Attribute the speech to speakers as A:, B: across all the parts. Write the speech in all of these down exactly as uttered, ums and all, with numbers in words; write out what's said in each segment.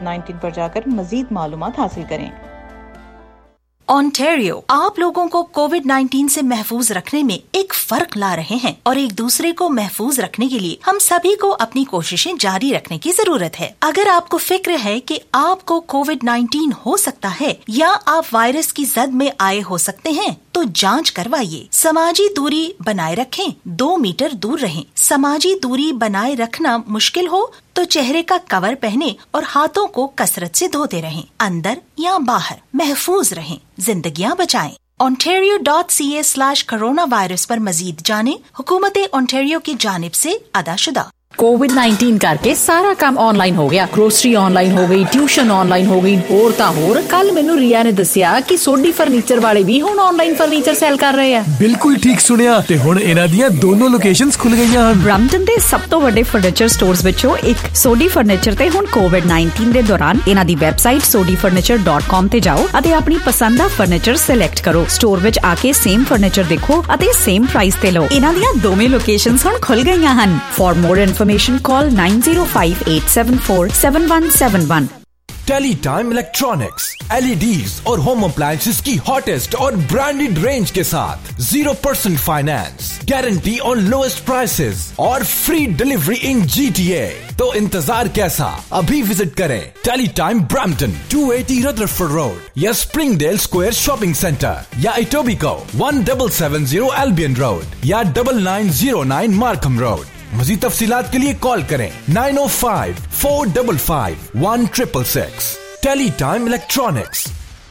A: Nineteen पर जाकर मजीद मालूमात हासिल करें।
B: ओंटारियो आप लोगों को कोविड नाइनटीन से महफूज रखने में एक फर्क ला रहे हैं और एक दूसरे को महफूज रखने के लिए हम सभी को अपनी कोशिशें जारी रखने की जरूरत है। अगर आपको फिक्र है कि आपको कोविड नाइनटीन हो सकता है या आप वायरस की जद में आए हो सकते हैं तो जांच करवाइए। समाजी दूरी बनाए रखें, दो मीटर दूर रहें। समाजी दूरी बनाए रखना मुश्किल हो तो चेहरे का कवर पहने और हाथों को कसरत से धोते रहें। अंदर या बाहर महफूज रहें, जिंदगियां बचाएं। Ontario dot C A slash corona virus पर मजीद जानें। हुकूमत ओंटारियो की जानिब से अदाशुदा।
C: कोविड नाइनटीन करके सारा काम ऑनलाइन हो गया। ग्रोसरी ऑनलाइन हो गई, ट्यूशन ऑनलाइन हो गई, होर तां होर। कल मैनू रिया ने दसिया कि सोडी फर्नीचर वाले भी हुण ऑनलाइन फर्नीचर सेल कर रहे हैं।
D: बिल्कुल ठीक सुनिया ते हुण इन्हां दियां दोनों लोकेशंस खुल गईयां हन।
C: ब्रैम्पटन दे सब तो वड्डे फर्नीचर स्टोर्स विचों एक सोडी फर्नीचर ते हुण कोविड नाइनटीन दे दौरान इन्हां दी website Sodhi furniture dot com ते जाओ अते अपनी पसंद दा फर्नीचर सिलेक्ट करो। स्टोर विच आके सेम फर्नीचर देखो अते सेम प्राइस ते लो। इन्हां दियां दोवें लोकेशंस हुण खुल गईयां हन। For more information call nine zero five eight seven four seven one seven one.
E: Teletime electronics L E Ds और होम अप्लायंसेस की हॉटेस्ट और ब्रांडेड रेंज के साथ जीरो परसेंट फाइनेंस, गारंटी और लोएस्ट प्राइसेस और free delivery in G T A। तो इंतजार कैसा, अभी विजिट करें Teletime Brampton two eighty Rutherford road या स्प्रिंगडेल स्क्वायर शॉपिंग सेंटर या Etobicoke one seven seven zero Albion road या nine nine zero nine Markham road. मज़ीद तफसीलात के लिए कॉल करें nine oh five four five five one six six six। Teletime electronics.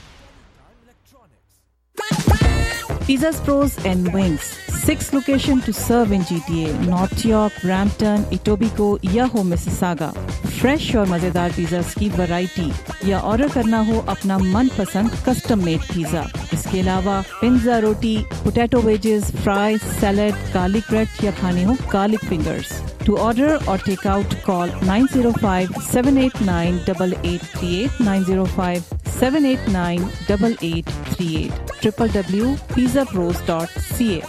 F: Pizzas Pros and Wings, six locations to serve in G T A, North York, Brampton, Etobicoke या हो Mississauga। Fresh और मजेदार pizzas की variety या order करना हो अपना मनपसंद कस्टम मेड पिज़्ज़ा। इसके अलावा पिज़्ज़ा, रोटी, potato wedges, fries, salad, garlic bread या खाने हो garlic fingers. To order or take out, call nine zero five seven eight nine eight eight three eight, nine zero five seven eight nine eight eight three eight, w w w dot pizza pros dot c a।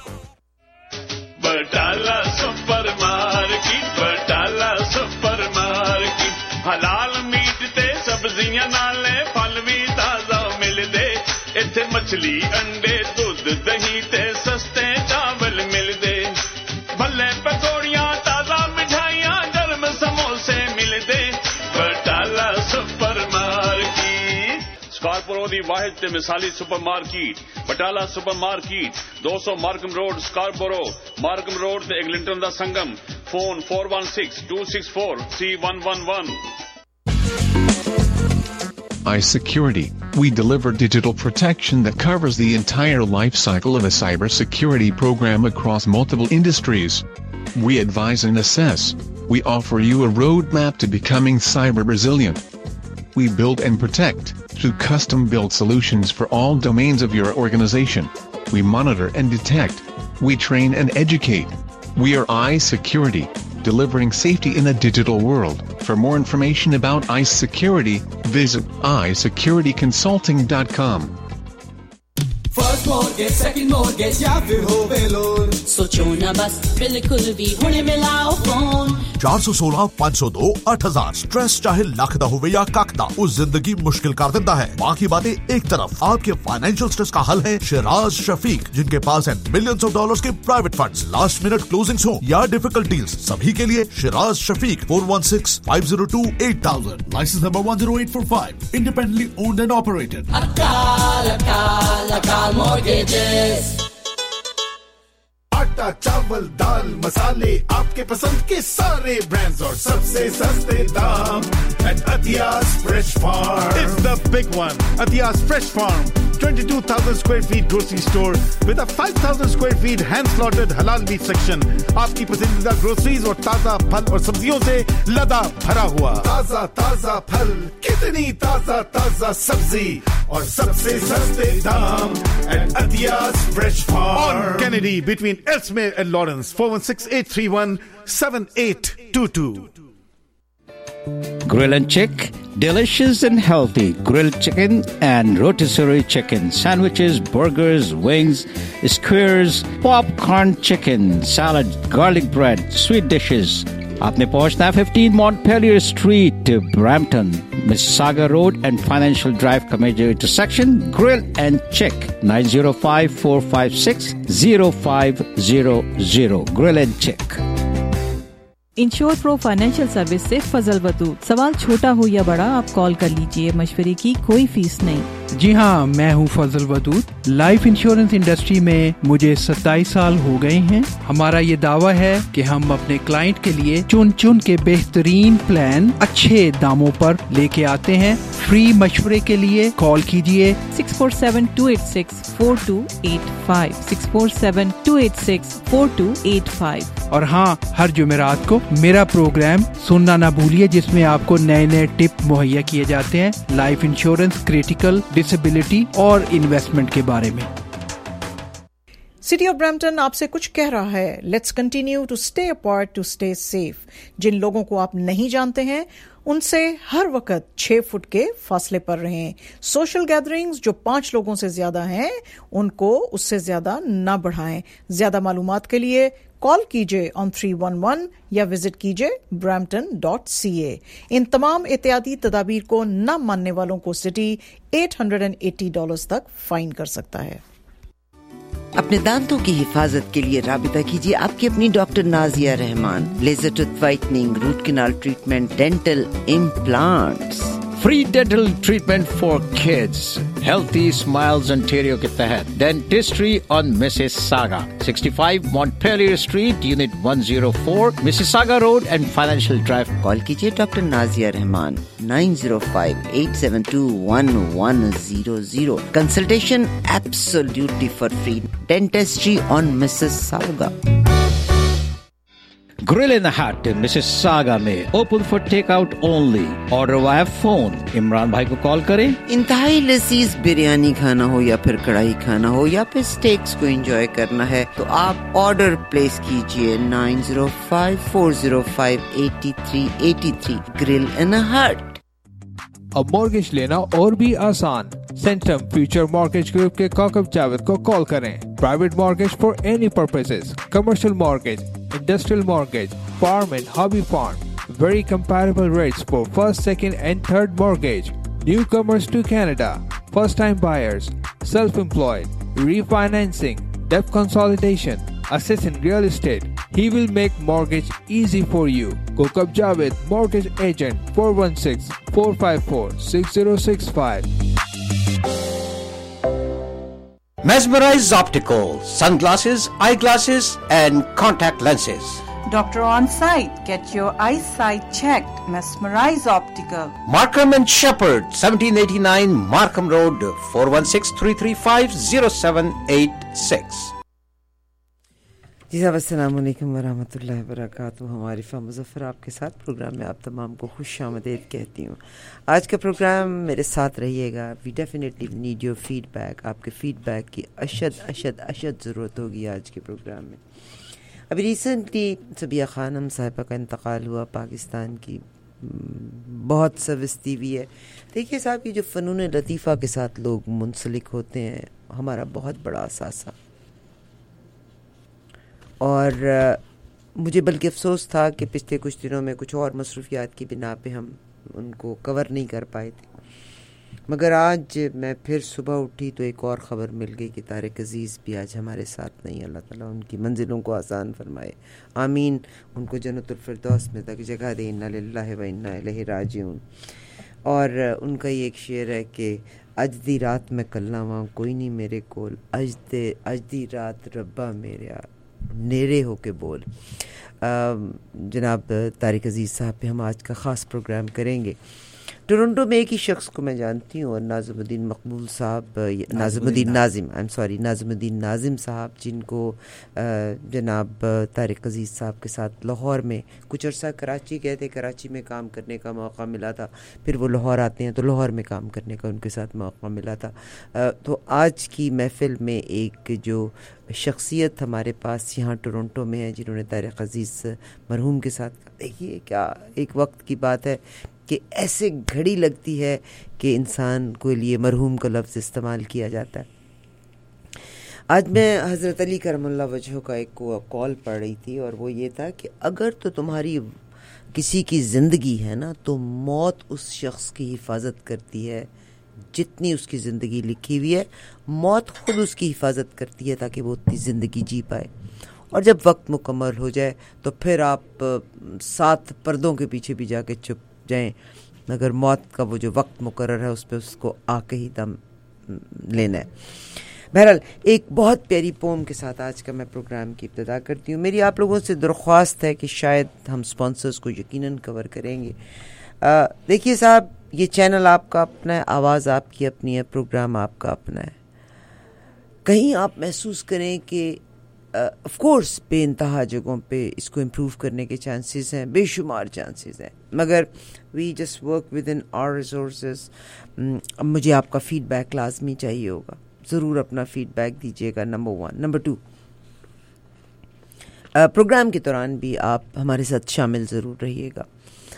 G: Batala super market, Batala super market, हलाल meat ते सब्जियां नाले फल भी ताजा मिलदे। इत्थे मछली, अंडे, दूध, दही ते सस्ते चावल मिलदे। भले पकौड़ियां, ताजा मिठाइयां, गर्म समोसे मिलदे। बटाला सुपर मार्केट स्कारपोरो दी वाहिद ते मिसाली super market. Batala super market two hundred Markham road Scarborough, Markham road ते एग्लिंटन दा संगम। Phone four one six two six four three one one one।
H: iSecurity, we deliver digital protection that covers the entire life cycle of a cybersecurity program across multiple industries. We advise and assess. We offer you a roadmap to becoming cyber resilient. We build and protect through custom-built solutions for all domains of your organization. We monitor and detect. We train and educate. We are iSecurity, delivering safety in a digital world. For more information about iSecurity, visit i security consulting dot com.
I: First mortgage, second mortgage या फिर होवे loan,
J: सोचो ना बस बिल्कुल भी हुणे मिलाओ फोन।
K: चार सौ सोलह पाँच सौ दो आठ हजार। स्ट्रेस चाहे लख दा होवे या कख दा, उस जिंदगी मुश्किल कर देता है। बाकी बातें एक तरफ, आपके फाइनेंशियल स्ट्रेस का हल है शिराज शफीक, जिनके पास है मिलियंस ऑफ डॉलर्स के private funds, last minute closings हो या डिफिकल्ट डील्स, सभी के लिए Shiraz Shafiq four one six five zero two eight thousand, licence number one zero eight four five, independently owned and operated.
I: Akal Akal अकाल mortgages।
L: आटा, चावल, दाल, मसाले, आपके पसंद के सारे ब्रांड्स और सबसे सस्ते दाम at Athias Fresh Farm.
M: It's the big one, Athias Fresh Farm. twenty-two thousand square feet grocery store with a five thousand square feet hand slaughtered halal meat section. आपकी पसंदीदा ग्रोसरीज और ताजा फल और सब्जियों से लदा भरा हुआ।
L: ताजा ताजा फल, कितनी ताजा ताजा सब्जी और सबसे सस्ते दाम at Athias Fresh Farm.
M: On Kennedy between Ellesmere and Lawrence. four one six eight three one seven eight two two.
N: Grill and Chick, delicious and healthy grilled chicken and rotisserie chicken, sandwiches, burgers, wings, skewers, popcorn chicken, salad, garlic bread, sweet dishes, आपने पहुंचना है fifteen Montpelier Street, Brampton, Mississauga Road and Financial Drive का major intersection. Grill and check nine zero five, four five six, zero five zero zero. Grill and check.
F: Insure pro financial service से फजल वदूद। सवाल छोटा हो या बड़ा, आप call कर लीजिए, मशवरे की कोई फीस नहीं।
O: जी हाँ, मैं हूँ Fazal Wadood. Life insurance industry में मुझे सत्ताईस साल हो गए हैं। हमारा ये दावा है कि हम अपने क्लाइंट के लिए चुन चुन के बेहतरीन प्लान अच्छे दामों पर लेके आते हैं। फ्री मशवरे के लिए कॉल कीजिए
F: six four seven two eight six four two eight five six four seven two eight six four two eight five.
O: और हाँ, हर जुमेरात को मेरा प्रोग्राम सुनना ना भूलिए, जिसमें आपको नए नए टिप मुहैया किए जाते हैं लाइफ इंश्योरेंस, क्रिटिकल, डिसेबिलिटी और इन्वेस्टमेंट के बारे में।
P: सिटी ऑफ ब्रैम्पटन आपसे कुछ कह रहा है, let's continue to stay apart to stay safe. जिन लोगों को आप नहीं जानते हैं उनसे हर वक्त छह फुट के फासले पर रहें। सोशल गैदरिंग्स जो पांच लोगों से ज्यादा हैं उनको उससे ज्यादा ना बढ़ाएं। ज्यादा मालूमात के लिए कॉल कीजिए ऑन थ्री वन वन या विजिट कीजिए ब्रैम्पटन डॉट सी ए। इन तमाम एहतियाती तदाबीर को न मानने वालों को सिटी आठ सौ अस्सी डॉलर्स तक फाइन कर सकता है।
Q: अपने दांतों की हिफाजत के लिए राबिता कीजिए आपकी अपनी doctor Nazia Rahman. Laser tooth whitening, root canal treatment, dental implants,
N: free dental treatment for kids, healthy smiles Ontario के तहत dentistry on Mississauga, sixty-five Montpelier Street, Unit one oh four, Mississauga Road and Financial Drive.
Q: Call कीजिए doctor Nazia Rahman nine zero five, eight seven two, one one zero zero. Consultation absolutely for free. Dentistry on Mississauga.
N: Grill in the Hut in Mississauga में open for takeout only. Order via phone. Imran भाई को call करें।
Q: इंतहाई लजीज बिरयानी खाना हो या फिर कढ़ाई खाना हो या फिर स्टेक्स को एंजॉय करना है तो आप ऑर्डर प्लेस कीजिए nine zero five, four zero five, eight three eight three. Grill in the Hut.
R: अब मॉर्गेज लेना और भी आसान। सेंटम फ्यूचर मॉर्गेज ग्रुप के काकब जावेद को कॉल करें। Private mortgage for any purposes, commercial mortgage, industrial mortgage, farm and hobby farm, very comparable rates for first, second and third mortgage, newcomers to Canada, first time buyers, self-employed, refinancing, debt consolidation, assets in real estate. He will make mortgage easy for you. Kokab Javed, mortgage agent, four one six, four five four, six zero six five.
S: Mesmerize Optical, sunglasses, eyeglasses and contact lenses.
T: Doctor on site. Get your eyesight checked. Mesmerize Optical.
S: Markham and Shepherd, seventeen eighty-nine Markham Road, four one six, three three five, zero seven eight six.
Q: जी साहब, अस्सलाम वालेकुम वरहमतुल्लाहि वबरकातुहू। हमारी फ़ा मुज़फ़्फ़र आपके साथ programme में आप तमाम को खुश आमदीद कहती हूँ। आज का प्रोग्राम मेरे साथ रहिएगा। We definitely need your feedback. आपके फीडबैक की अशद अशद अशद ज़रूरत होगी आज के प्रोग्राम में। अभी रिसेंटली सबिया खानम साहिबा का इंतकाल हुआ। पाकिस्तान की बहुत सर्विस दी हुई है। देखिए साहब, ये जो फ़नून लतीफ़ा के साथ लोग मुंसलिक होते हैं, हमारा बहुत बड़ा असासा। और मुझे बल्कि अफसोस था कि पिछले कुछ दिनों में कुछ और मसरूफियात की बिना पे हम उनको कवर नहीं कर पाए थे, मगर आज मैं फिर सुबह उठी तो एक और ख़बर मिल गई कि तारिक अज़ीज़ भी आज हमारे साथ नहीं। अल्लाह ताला उनकी मंजिलों को आसान फरमाए, आमीन। उनको जन्नतुल फिरदौस में तक जगह दे। इन्ना लिल्लाहि व इन्ना इलैहि राजिऊन। और उनका ये एक शेर है कि अज दी रात में कल्लावां कोई नहीं मेरे कोल, अज दे अज दी रात रब्बा मेरे नेरे हो के बोल। जनाब तारिक अज़ीज़ साहब पे हम आज का ख़ास प्रोग्राम करेंगे। टोरंटो में एक ही शख्स को मैं जानती हूँ, और नाज़िमुद्दीन मकबूल साहब, Nazimuddin Nazim I am sorry Nazimuddin Nazim साहब, जिनको जनाब तारिक अज़ीज़ साहब के साथ लाहौर में कुछ अर्सा कराची गए थे, कराची में काम करने का मौका मिला था। फिर वो लाहौर आते हैं तो लाहौर में काम करने का उनके साथ मौका मिला था। तो आज की महफ़िल में एक जो शख्सियत हमारे पास यहाँ टोरंटो में है, जिन्होंने तारिक अज़ीज़ मरहूम के साथ, देखिए क्या एक वक्त की बात है कि ऐसे घड़ी लगती है कि इंसान के लिए मरहूम का लफ्ज़ इस्तेमाल किया जाता है। आज मैं हज़रत अली करमल्लाहु वजहू का एक कॉल पढ़ रही थी, और वो ये था कि अगर तो तुम्हारी کسی کی زندگی ہے نا تو موت اس شخص کی حفاظت کرتی ہے جتنی اس کی زندگی لکھی ہوئی ہے. موت خود اس کی حفاظت کرتی ہے تاکہ وہ اتنی زندگی جی پائے. اور جب وقت مکمل ہو جائے تو پھر آپ سات پردوں کے پیچھے بھی جا کے چھپ جائیں, مگر موت کا وہ جو وقت مقرر ہے اس پہ اس کو آ کے ہی دم لینا ہے. بہرحال ایک بہت پیاری پوم کے ساتھ آج کا میں پروگرام کی ابتدا کرتی ہوں. میری آپ لوگوں سے درخواست ہے کہ شاید ہم سپانسرز کو یقیناً کور کریں گے. دیکھیے صاحب, یہ چینل آپ کا اپنا ہے, آواز آپ کی اپنی ہے, پروگرام آپ کا اپنا ہے. کہیں آپ محسوس کریں کہ آف کورس بے انتہا جگہوں پہ اس کو امپروو کرنے کے چانسز ہیں, بے شمار چانسز ہیں, مگر we just work with in our resources. مجھے آپ کا فیڈ بیک لازمی چاہیے ہوگا, ضرور اپنا فیڈ بیک دیجیے گا. Number one. Number two, program کے دوران بھی آپ ہمارے ساتھ شامل ضرور رہیے گا.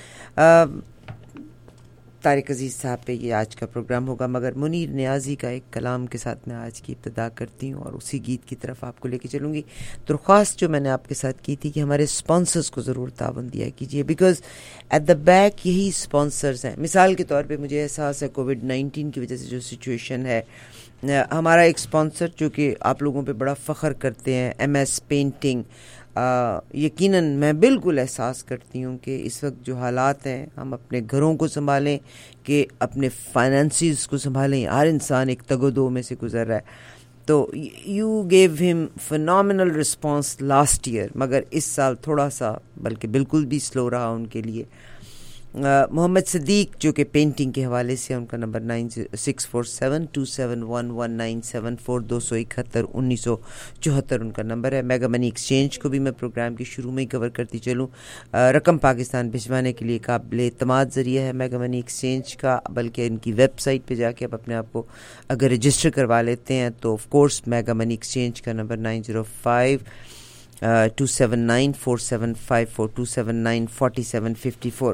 Q: طارق عزیز صاحب پہ یہ آج کا پروگرام ہوگا, مگر منیر نیازی کا ایک کلام کے ساتھ میں آج کی ابتدا کرتی ہوں اور اسی گیت کی طرف آپ کو لے کے چلوں گی. درخواست جو میں نے آپ کے ساتھ کی تھی کہ ہمارے اسپانسرز کو ضرور تعاون دیا کیجیے, بیکاز ایٹ دا بیک یہی اسپانسرز ہیں. مثال کے طور پہ مجھے احساس ہے کووڈ نائنٹین کی وجہ سے جو سچویشن ہے, ہمارا ایک اسپانسر جو کہ آپ لوگوں پہ بڑا فخر کرتے ہیں, ایم ایس پینٹنگ, یقیناً میں بالکل احساس کرتی ہوں کہ اس وقت جو حالات ہیں, ہم اپنے گھروں کو سنبھالیں کہ اپنے فائنانسز کو سنبھالیں. ہر انسان ایک تگ و دو میں سے گزر رہا ہے. تو you gave him phenomenal response last year, مگر اس سال تھوڑا سا بلکہ بالکل بھی سلو رہا ان کے لیے. محمد صدیق جو کہ پینٹنگ کے حوالے سے, ان کا number nine six four seven two seven one one nine seven four, دو سو اکہتر انیس سو چوہتر ان کا نمبر ہے. میگا منی ایکسچینج کو بھی میں پروگرام کے شروع میں ہی کور کرتی چلوں. رقم پاکستان بھجوانے کے لیے قابل اعتماد ذریعہ ہے میگا منی ایکسچینج کا, بلکہ ان کی ویب سائٹ پہ جا کے آپ اپنے آپ کو اگر رجسٹر کروا لیتے ہیں تو of course Mega Money Exchange کا number nine zero five two seven nine four seven five four two seven nine forty seven fifty four.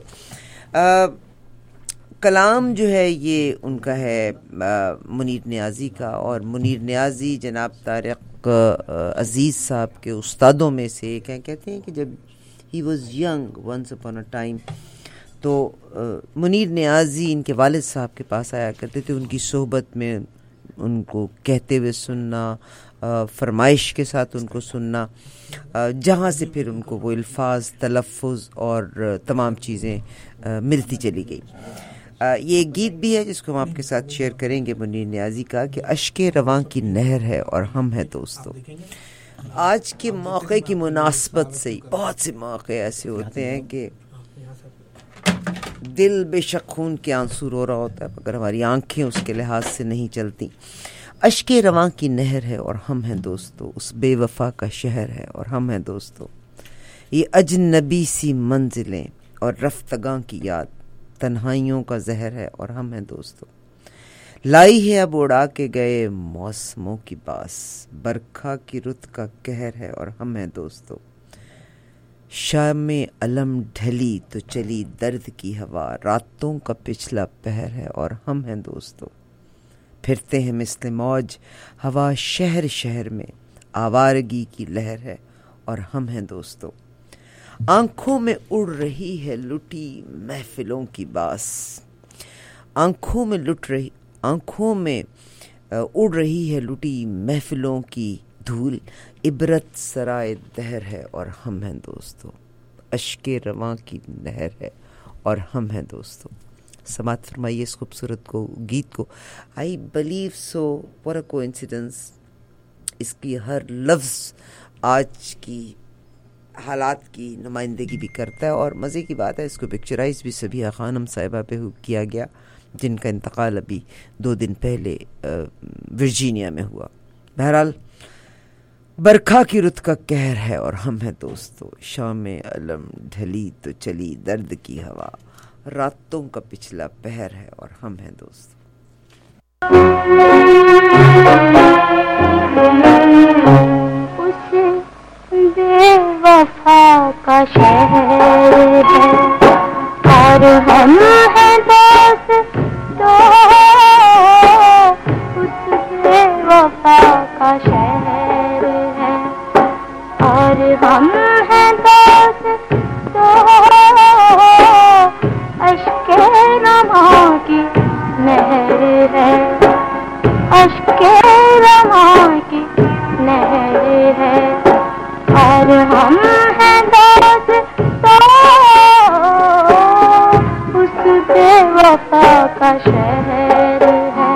Q: کلام جو ہے یہ ان کا ہے منیر نیازی کا, اور منیر نیازی جناب طارق عزیز صاحب کے استادوں میں سے ایک ہیں. کہتے ہیں کہ جب he was young once upon a time تو منیر نیازی ان کے والد صاحب کے پاس آیا کرتے تھے. ان کی صحبت میں ان کو کہتے ہوئے سننا, فرمائش کے ساتھ ان کو سننا, جہاں سے پھر ان کو وہ الفاظ, تلفظ اور تمام چیزیں ملتی چلی گئی. یہ گیت بھی ہے جس کو ہم آپ کے ساتھ شیئر کریں گے منیر نیازی کا, کہ اشک رواں کی نہر ہے اور ہم ہیں دوستو. آج کے موقع کی مناسبت سے ہی بہت سے موقع ایسے ہوتے ہیں کہ دل بے شک خون کے آنسو رو رہا ہوتا ہے, مگر ہماری آنکھیں اس کے لحاظ سے نہیں چلتی. اشک رواں کی نہر ہے اور ہم ہیں دوستو, اس بے وفا کا شہر ہے اور ہم ہیں دوستو. یہ اجنبی سی منزلیں اور رفتگاں کی یاد, تنہائیوں کا زہر ہے اور ہم ہیں دوستو. لائی ہے اب اڑا کے گئے موسموں کی باس, برکھا کی رت کا قہر ہے اور ہم ہیں دوستو. شام علم ڈھلی تو چلی درد کی ہوا, راتوں کا پچھلا پہر ہے اور ہم ہیں دوستو. پھرتے ہیں مثل موج ہوا شہر شہر میں, آوارگی کی لہر ہے اور ہم ہیں دوستو. آنکھوں میں اڑ رہی ہے لٹی محفلوں کی باس, آنکھوں میں لٹ رہی آنکھوں میں اڑ رہی ہے لٹی محفلوں کی دھول, عبرت سرائے دہر ہے اور ہم ہیں دوستو. اشک رواں کی نہر ہے اور ہم ہیں دوستو. سماعت فرمائیے اس خوبصورت کو گیت کو. I believe so, what a coincidence. اس کی ہر لفظ آج کی حالات کی نمائندگی بھی کرتا ہے, اور مزے کی بات ہے اس کو پکچرائز بھی سبیہ خانم صاحبہ پہ کیا گیا, جن کا انتقال ابھی دو دن پہلے ورجینیا میں ہوا. بہرحال برکھا کی رت کا قہر ہے اور ہم ہیں دوستو. شام علم ڈھلی تو چلی درد کی ہوا, راتوں کا پچھلا پہر ہے اور ہم ہیں دوستو.
U: بے وفا کا شہر ہے اور ہم ہیں دوست تو, اس بے وفا کا شہر ہے اور ہم ہیں دوست تو, نہر ہے، اشک رواں کی نہر ہے، اور ہم ہیں دوست تو اس بے وفا کا شہر ہے.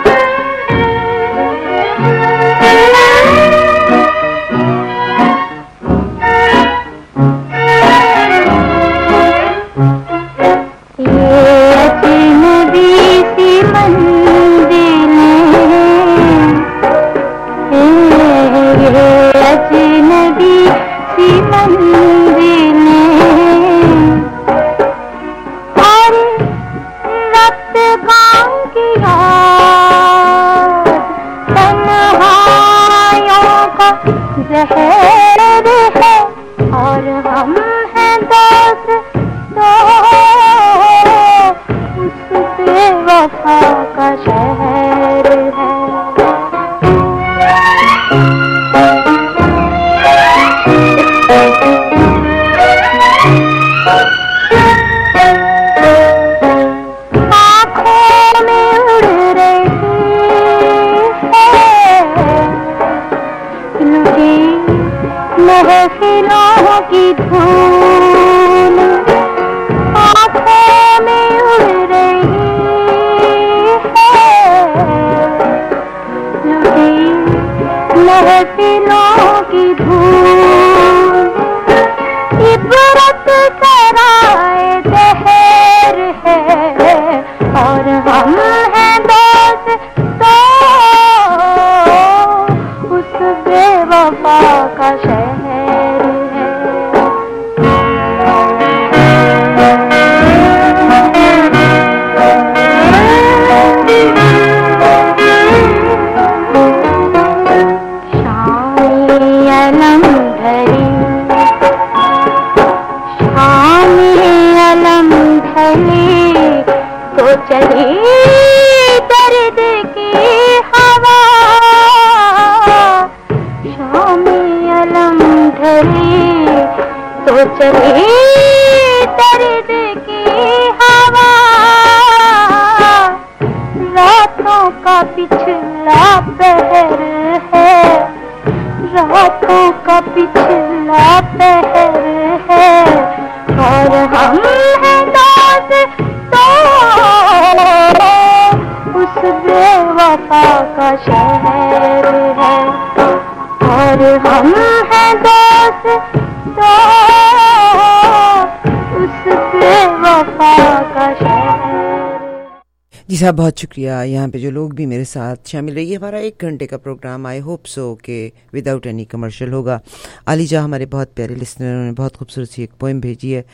Q: جی صاحب بہت شکریہ. یہاں پہ جو لوگ بھی میرے ساتھ شامل رہیے. ہمارا ایک گھنٹے کا پروگرام آئی ہوپ سو کہ وداؤٹ اینی کمرشل ہوگا. علی جا ہمارے بہت پیارے لسنروں نے بہت خوبصورت سی ایک پوئم بھیجی ہے,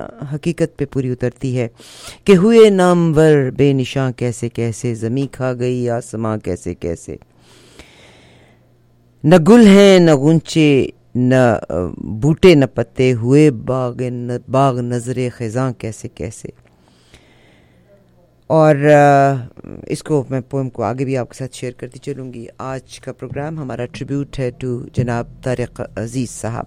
Q: حقیقت پہ پوری اترتی ہے کہ ہوئے نامور بے نشاں کیسے کیسے, زمیں کھا گئی آسماں کیسے کیسے, نہ گل ہیں نہ غنچے نہ بوٹے نہ پتے, ہوئے باغ باغ نظر خزاں کیسے کیسے. اور اس کو میں پوئم کو آگے بھی آپ کے ساتھ شیئر کرتی چلوں گی. آج کا پروگرام ہمارا ٹریبیوٹ ہے ٹو جناب طارق عزیز صاحب.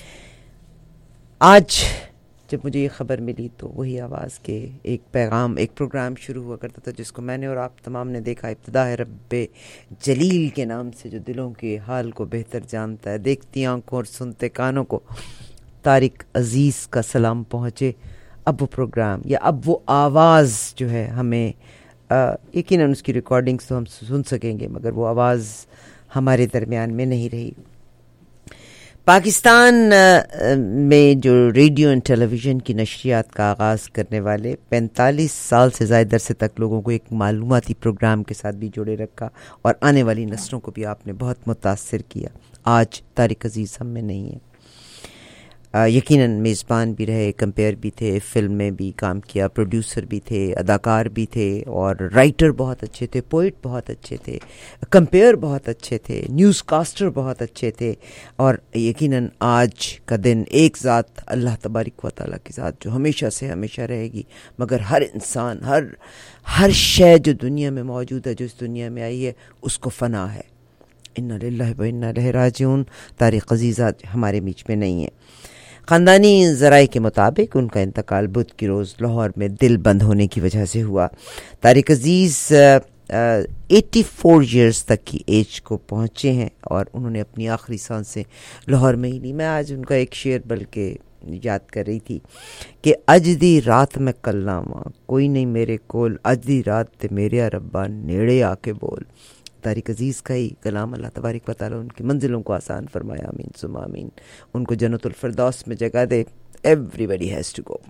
Q: آج جب مجھے یہ خبر ملی تو وہی آواز کے ایک پیغام, ایک پروگرام شروع ہوا کرتا تھا جس کو میں نے اور آپ تمام نے دیکھا. ابتدا ہے رب جلیل کے نام سے جو دلوں کے حال کو بہتر جانتا ہے, دیکھتی آنکھوں اور سنتے کانوں کو طارق عزیز کا سلام پہنچے. اب وہ پروگرام یا اب وہ آواز جو ہے ہمیں یقیناً اس کی ریکارڈنگز تو ہم سن سکیں گے, مگر وہ آواز ہمارے درمیان میں نہیں رہی. پاکستان میں جو ریڈیو اینڈ ٹیلی ویژن کی نشریات کا آغاز کرنے والے پینتالیس سال سے زائد عرصے تک لوگوں کو ایک معلوماتی پروگرام کے ساتھ بھی جوڑے رکھا اور آنے والی نسلوں کو بھی آپ نے بہت متاثر کیا. آج طارق عزیز ہم میں نہیں ہے. یقیناً میزبان بھی رہے, کمپیئر بھی تھے, فلم میں بھی کام کیا, پروڈیوسر بھی تھے, اداکار بھی تھے, اور رائٹر بہت اچھے تھے, پوئٹ بہت اچھے تھے, کمپیئر بہت اچھے تھے, نیوز کاسٹر بہت اچھے تھے. اور یقیناً آج کا دن ایک ذات اللہ تبارک و تعالیٰ کی ذات جو ہمیشہ سے ہمیشہ رہے گی, مگر ہر انسان ہر ہر شے جو دنیا میں موجود ہے, جو اس دنیا میں آئی ہے, اس کو فنا ہے. انا للہ و انا الیہ راجعون. طارق عزیز آج ہمارے بیچ میں نہیں ہے. خاندانی ذرائع کے مطابق ان کا انتقال بدھ کی روز لاہور میں دل بند ہونے کی وجہ سے ہوا. Tariq Aziz eighty four years تک کی ایج کو پہنچے ہیں اور انہوں نے اپنی آخری سانسیں لاہور میں ہی لی. میں آج ان کا ایک شعر بلکہ یاد کر رہی تھی کہ اج دی رات میں کلاواں کوئی نہیں میرے کول, اج دی رات تے میرے ربا نیڑے آ کے بول. طارق عزیز کا ہی کلام. اللہ تبارک و تعالیٰ ان کی منزلوں کو آسان فرمایا, آمین ثم آمین. ان کو جنت الفردوس میں جگہ دے. Everybody has to go.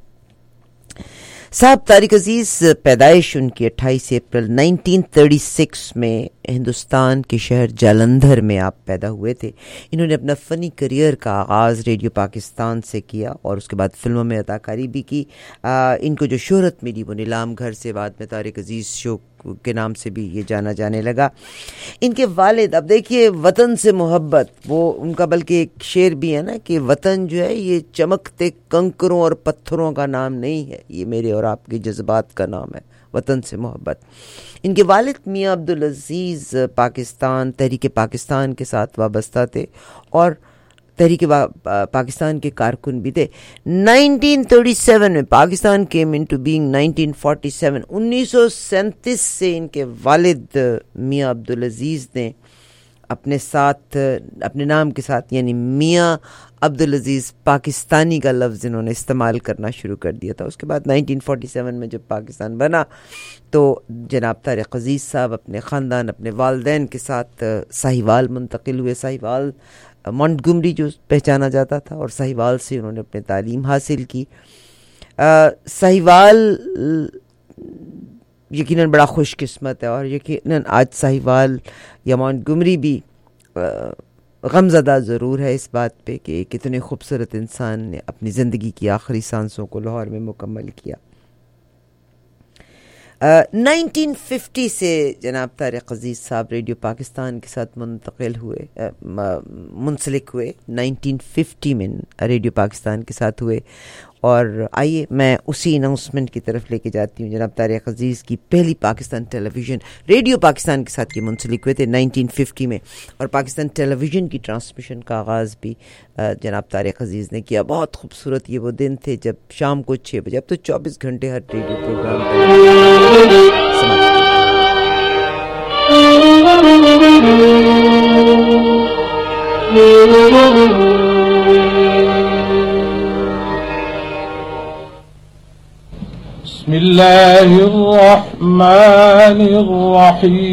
Q: صاحب طارق عزیز پیدائش ان کی اٹھائیس اپریل نائنٹین تھرٹی سکس میں ہندوستان کے شہر جالندھر میں آپ پیدا ہوئے تھے. انہوں نے اپنا فنی کریئر کا آغاز ریڈیو پاکستان سے کیا اور اس کے بعد فلموں میں اداکاری بھی کی. آ, ان کو جو شہرت ملی وہ نیلام گھر سے, بعد میں طارق عزیز شو کے نام سے بھی یہ جانا جانے لگا. ان کے والد, اب دیکھیے وطن سے محبت, وہ ان کا بلکہ ایک شعر بھی ہے نا کہ وطن جو ہے یہ چمکتے کنکروں اور پتھروں کا نام نہیں ہے, یہ میرے اور آپ کے جذبات کا نام ہے, وطن سے محبت. ان کے والد میاں عبدالعزیز پاکستان تحریک پاکستان کے ساتھ وابستہ تھے اور تحریک پاکستان کے کارکن بھی تھے. نائنٹین تھرٹی سیون میں Pakistan came into being nineteen forty seven. انیس سو سینتیس سے ان کے والد میاں عبدالعزیز نے اپنے ساتھ اپنے نام کے ساتھ یعنی میاں عبدالعزیز پاکستانی کا لفظ انہوں نے استعمال کرنا شروع کر دیا تھا. اس کے بعد نائنٹین فورٹی سیون میں جب پاکستان بنا تو جناب طارق عزیز صاحب اپنے خاندان اپنے والدین کے ساتھ ساہیوال منتقل ہوئے. ساہیوال مونٹگمری جو پہچانا جاتا تھا, اور ساہیوال سے انہوں نے اپنی تعلیم حاصل کی. ساہیوال یقیناً بڑا خوش قسمت ہے اور یقیناً آج ساہیوال یا مونٹگمری بھی غمزدہ ضرور ہے اس بات پہ کہ کتنے خوبصورت انسان نے اپنی زندگی کی آخری سانسوں کو لاہور میں مکمل کیا. نائنٹین ففٹی سے جناب طارق عزیز صاحب ریڈیو پاکستان کے ساتھ منتقل ہوئے منسلک ہوئے. نائنٹین ففٹی میں ریڈیو پاکستان کے ساتھ ہوئے اور آئیے میں اسی اناؤنسمنٹ کی طرف لے کے جاتی ہوں. جناب طارق عزیز کی پہلی Pakistan television radio Pakistan کے ساتھ یہ منسلک ہوئے تھے نائنٹین ففٹی میں, اور پاکستان ٹیلی ویژن کی ٹرانسمیشن کا آغاز بھی جناب طارق عزیز نے کیا. بہت خوبصورت یہ وہ دن تھے جب شام کو چھ بجے, اب تو چوبیس گھنٹے ہر ریڈیو پروگرام
A: بسم اللہ الرحمن الرحیم.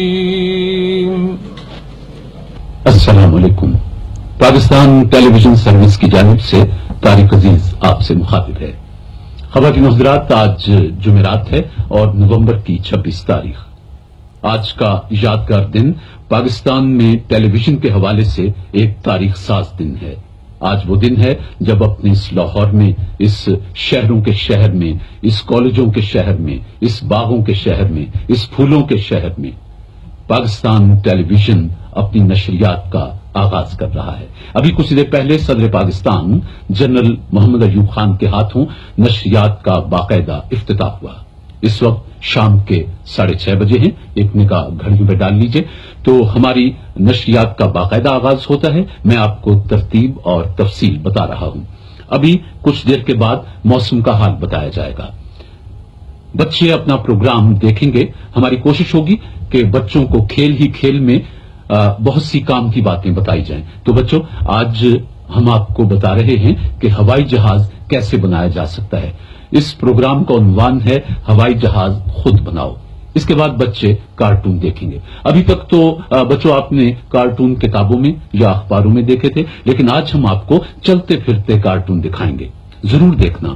V: السلام علیکم. پاکستان ٹیلی ویژن سروس کی جانب سے طارق عزیز آپ سے مخاطب ہے. خواتین حضرات, آج جمعرات ہے اور نومبر کی چھبیس تاریخ. آج کا یادگار دن پاکستان میں ٹیلی ویژن کے حوالے سے ایک تاریخ ساز دن ہے. آج وہ دن ہے جب اپنے اس لاہور میں, اس شہروں کے شہر میں, اس کالجوں کے شہر میں, اس باغوں کے شہر میں, اس پھولوں کے شہر میں پاکستان ٹیلی ویژن اپنی نشریات کا آغاز کر رہا ہے. ابھی کچھ دیر پہلے صدر پاکستان جنرل محمد ایوب خان کے ہاتھوں نشریات کا باقاعدہ افتتاح ہوا. اس وقت شام کے ساڑھے چھ بجے ہیں. ایک نگاہ گھڑیوں پہ ڈال لیجئے تو ہماری نشریات کا باقاعدہ آغاز ہوتا ہے. میں آپ کو ترتیب اور تفصیل بتا رہا ہوں. ابھی کچھ دیر کے بعد موسم کا حال بتایا جائے گا. بچے اپنا پروگرام دیکھیں گے. ہماری کوشش ہوگی کہ بچوں کو کھیل ہی کھیل میں بہت سی کام کی باتیں بتائی جائیں. تو بچوں, آج ہم آپ کو بتا رہے ہیں کہ ہوائی جہاز کیسے بنایا جا سکتا ہے. اس پروگرام کا عنوان ہے ہوائی جہاز خود بناؤ. اس کے بعد بچے کارٹون دیکھیں گے. ابھی تک تو بچوں آپ نے کارٹون کتابوں میں یا اخباروں میں دیکھے تھے, لیکن آج ہم آپ کو چلتے پھرتے کارٹون دکھائیں گے. ضرور دیکھنا.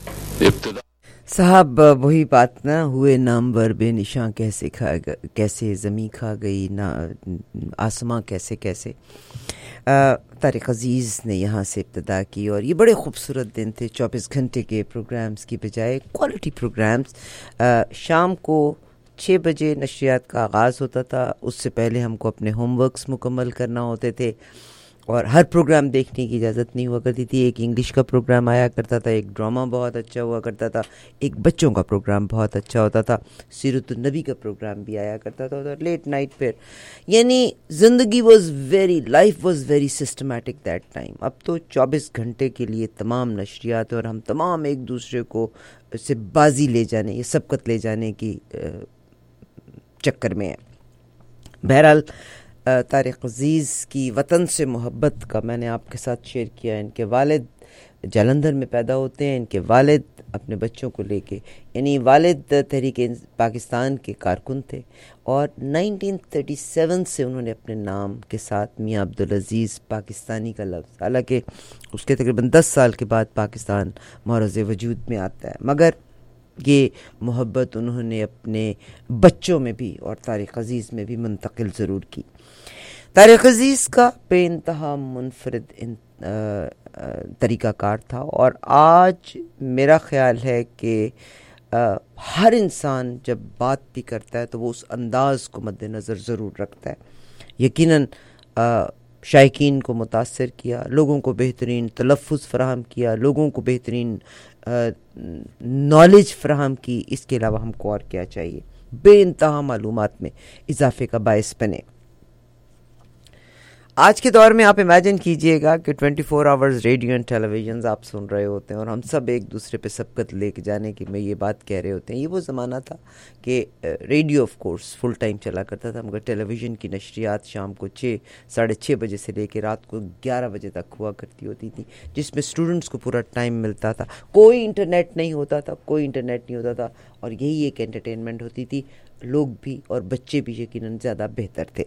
Q: صاحب وہی بات نہ ہوئے نامور بے نشاں کیسے کھا کیسے زمیں کھا گئی نہ آسماں کیسے کیسے. طارق عزیز نے یہاں سے ابتدا کی اور یہ بڑے خوبصورت دن تھے. چوبیس گھنٹے کے پروگرامز کی بجائے کوالٹی پروگرامز. شام کو چھ بجے نشریات کا آغاز ہوتا تھا. اس سے پہلے ہم کو اپنے ہوم ورکس مکمل کرنا ہوتے تھے اور ہر پروگرام دیکھنے کی اجازت نہیں ہوا کرتی تھی. ایک انگلش کا پروگرام آیا کرتا تھا, ایک ڈرامہ بہت اچھا ہوا کرتا تھا, ایک بچوں کا پروگرام بہت اچھا ہوتا تھا, سیرت النبی کا پروگرام بھی آیا کرتا تھا, اور لیٹ نائٹ پھر. یعنی زندگی was very life was very systematic that time. اب تو چوبیس گھنٹے کے لیے تمام نشریات ہیں, اور ہم تمام ایک دوسرے کو سے بازی لے جانے یا سبقت لے جانے کی چکر میں ہیں. بہرحال طارق عزیز کی وطن سے محبت کا میں نے آپ کے ساتھ شیئر کیا. ان کے والد جلندھر میں پیدا ہوتے ہیں, ان کے والد اپنے بچوں کو لے کے, یعنی والد تحریک پاکستان کے کارکن تھے, اور نائنٹین تھرٹی سیون سے انہوں نے اپنے نام کے ساتھ میاں عبدالعزیز پاکستانی کا لفظ, حالانکہ اس کے تقریباً دس سال کے بعد پاکستان معرض وجود میں آتا ہے, مگر یہ محبت انہوں نے اپنے بچوں میں بھی اور طارق عزیز میں بھی منتقل ضرور کی. طارق عزیز کا بے انتہا منفرد ان طریقہ کار تھا, اور آج میرا خیال ہے کہ ہر انسان جب بات بھی کرتا ہے تو وہ اس انداز کو مد نظر ضرور رکھتا ہے. یقیناً شائقین کو متاثر کیا, لوگوں کو بہترین تلفظ فراہم کیا, لوگوں کو بہترین نالج فراہم کی. اس کے علاوہ ہم کو اور کیا چاہیے؟ بے انتہا معلومات میں اضافے کا باعث بنے. آج کے دور میں آپ امیجن کیجئے گا کہ twenty four hours radio and televisions آپ سن رہے ہوتے ہیں, اور ہم سب ایک دوسرے پہ سبقت لے کے جانے کی میں یہ بات کہہ رہے ہوتے ہیں. یہ وہ زمانہ تھا کہ radio of course full time چلا کرتا تھا, مگر ٹیلی ویژن کی نشریات شام کو چھ ساڑھے چھ بجے سے لے کے رات کو گیارہ بجے تک ہوا کرتی ہوتی تھی, جس میں اسٹوڈنٹس کو پورا ٹائم ملتا تھا. کوئی انٹرنیٹ نہیں ہوتا تھا, کوئی انٹرنیٹ نہیں ہوتا تھا, اور یہی ایک انٹرٹینمنٹ ہوتی تھی. لوگ بھی اور بچے بھی یقیناً زیادہ بہتر تھے.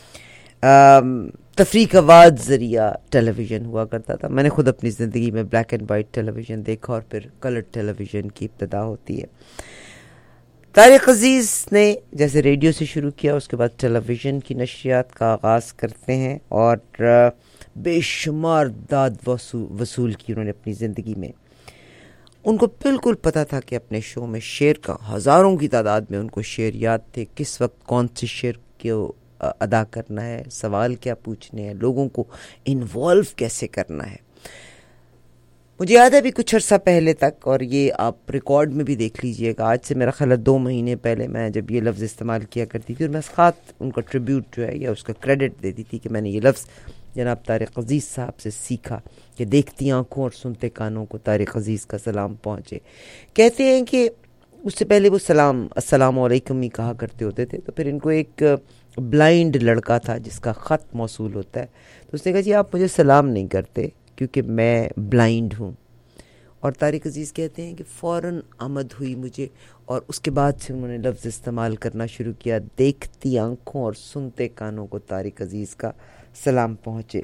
Q: تفریح کا واحد ذریعہ ٹیلی ویژن ہوا کرتا تھا. میں نے خود اپنی زندگی میں black and white television دیکھا, اور پھر کلر ٹیلی ویژن کی ابتدا ہوتی ہے. طارق عزیز نے جیسے ریڈیو سے شروع کیا, اس کے بعد ٹیلی ویژن کی نشریات کا آغاز کرتے ہیں, اور بے شمار داد وصول کی انہوں نے اپنی زندگی میں. ان کو بالکل پتہ تھا کہ اپنے شو میں شعر کا ہزاروں کی تعداد میں ان کو شعر یاد تھے, کس وقت کون سے شعر کو ادا کرنا ہے, سوال کیا پوچھنے ہیں, لوگوں کو انوالو کیسے کرنا ہے. مجھے یاد ہے ابھی کچھ عرصہ پہلے تک, اور یہ آپ ریکارڈ میں بھی دیکھ لیجئے گا, آج سے میرا خیال ہے دو مہینے پہلے میں جب یہ لفظ استعمال کیا کرتی تھی, اور میں خاص ان کا ٹریبیوٹ جو ہے یا اس کا کریڈٹ دیتی تھی کہ میں نے یہ لفظ جناب طارق عزیز صاحب سے سیکھا کہ دیکھتی آنکھوں اور سنتے کانوں کو طارق عزیز کا سلام پہنچے. کہتے ہیں کہ اس سے پہلے وہ سلام السلام علیکم ہی کہا کرتے ہوتے تھے, تو پھر ان کو ایک بلائنڈ لڑکا تھا جس کا خط موصول ہوتا ہے, تو اس نے کہا جی آپ مجھے سلام نہیں کرتے کیونکہ میں بلائنڈ ہوں. اور طارق عزیز کہتے ہیں کہ فوراً آمد ہوئی مجھے, اور اس کے بعد سے انہوں نے لفظ استعمال کرنا شروع کیا, دیکھتی آنکھوں اور سنتے کانوں کو طارق عزیز کا سلام پہنچے.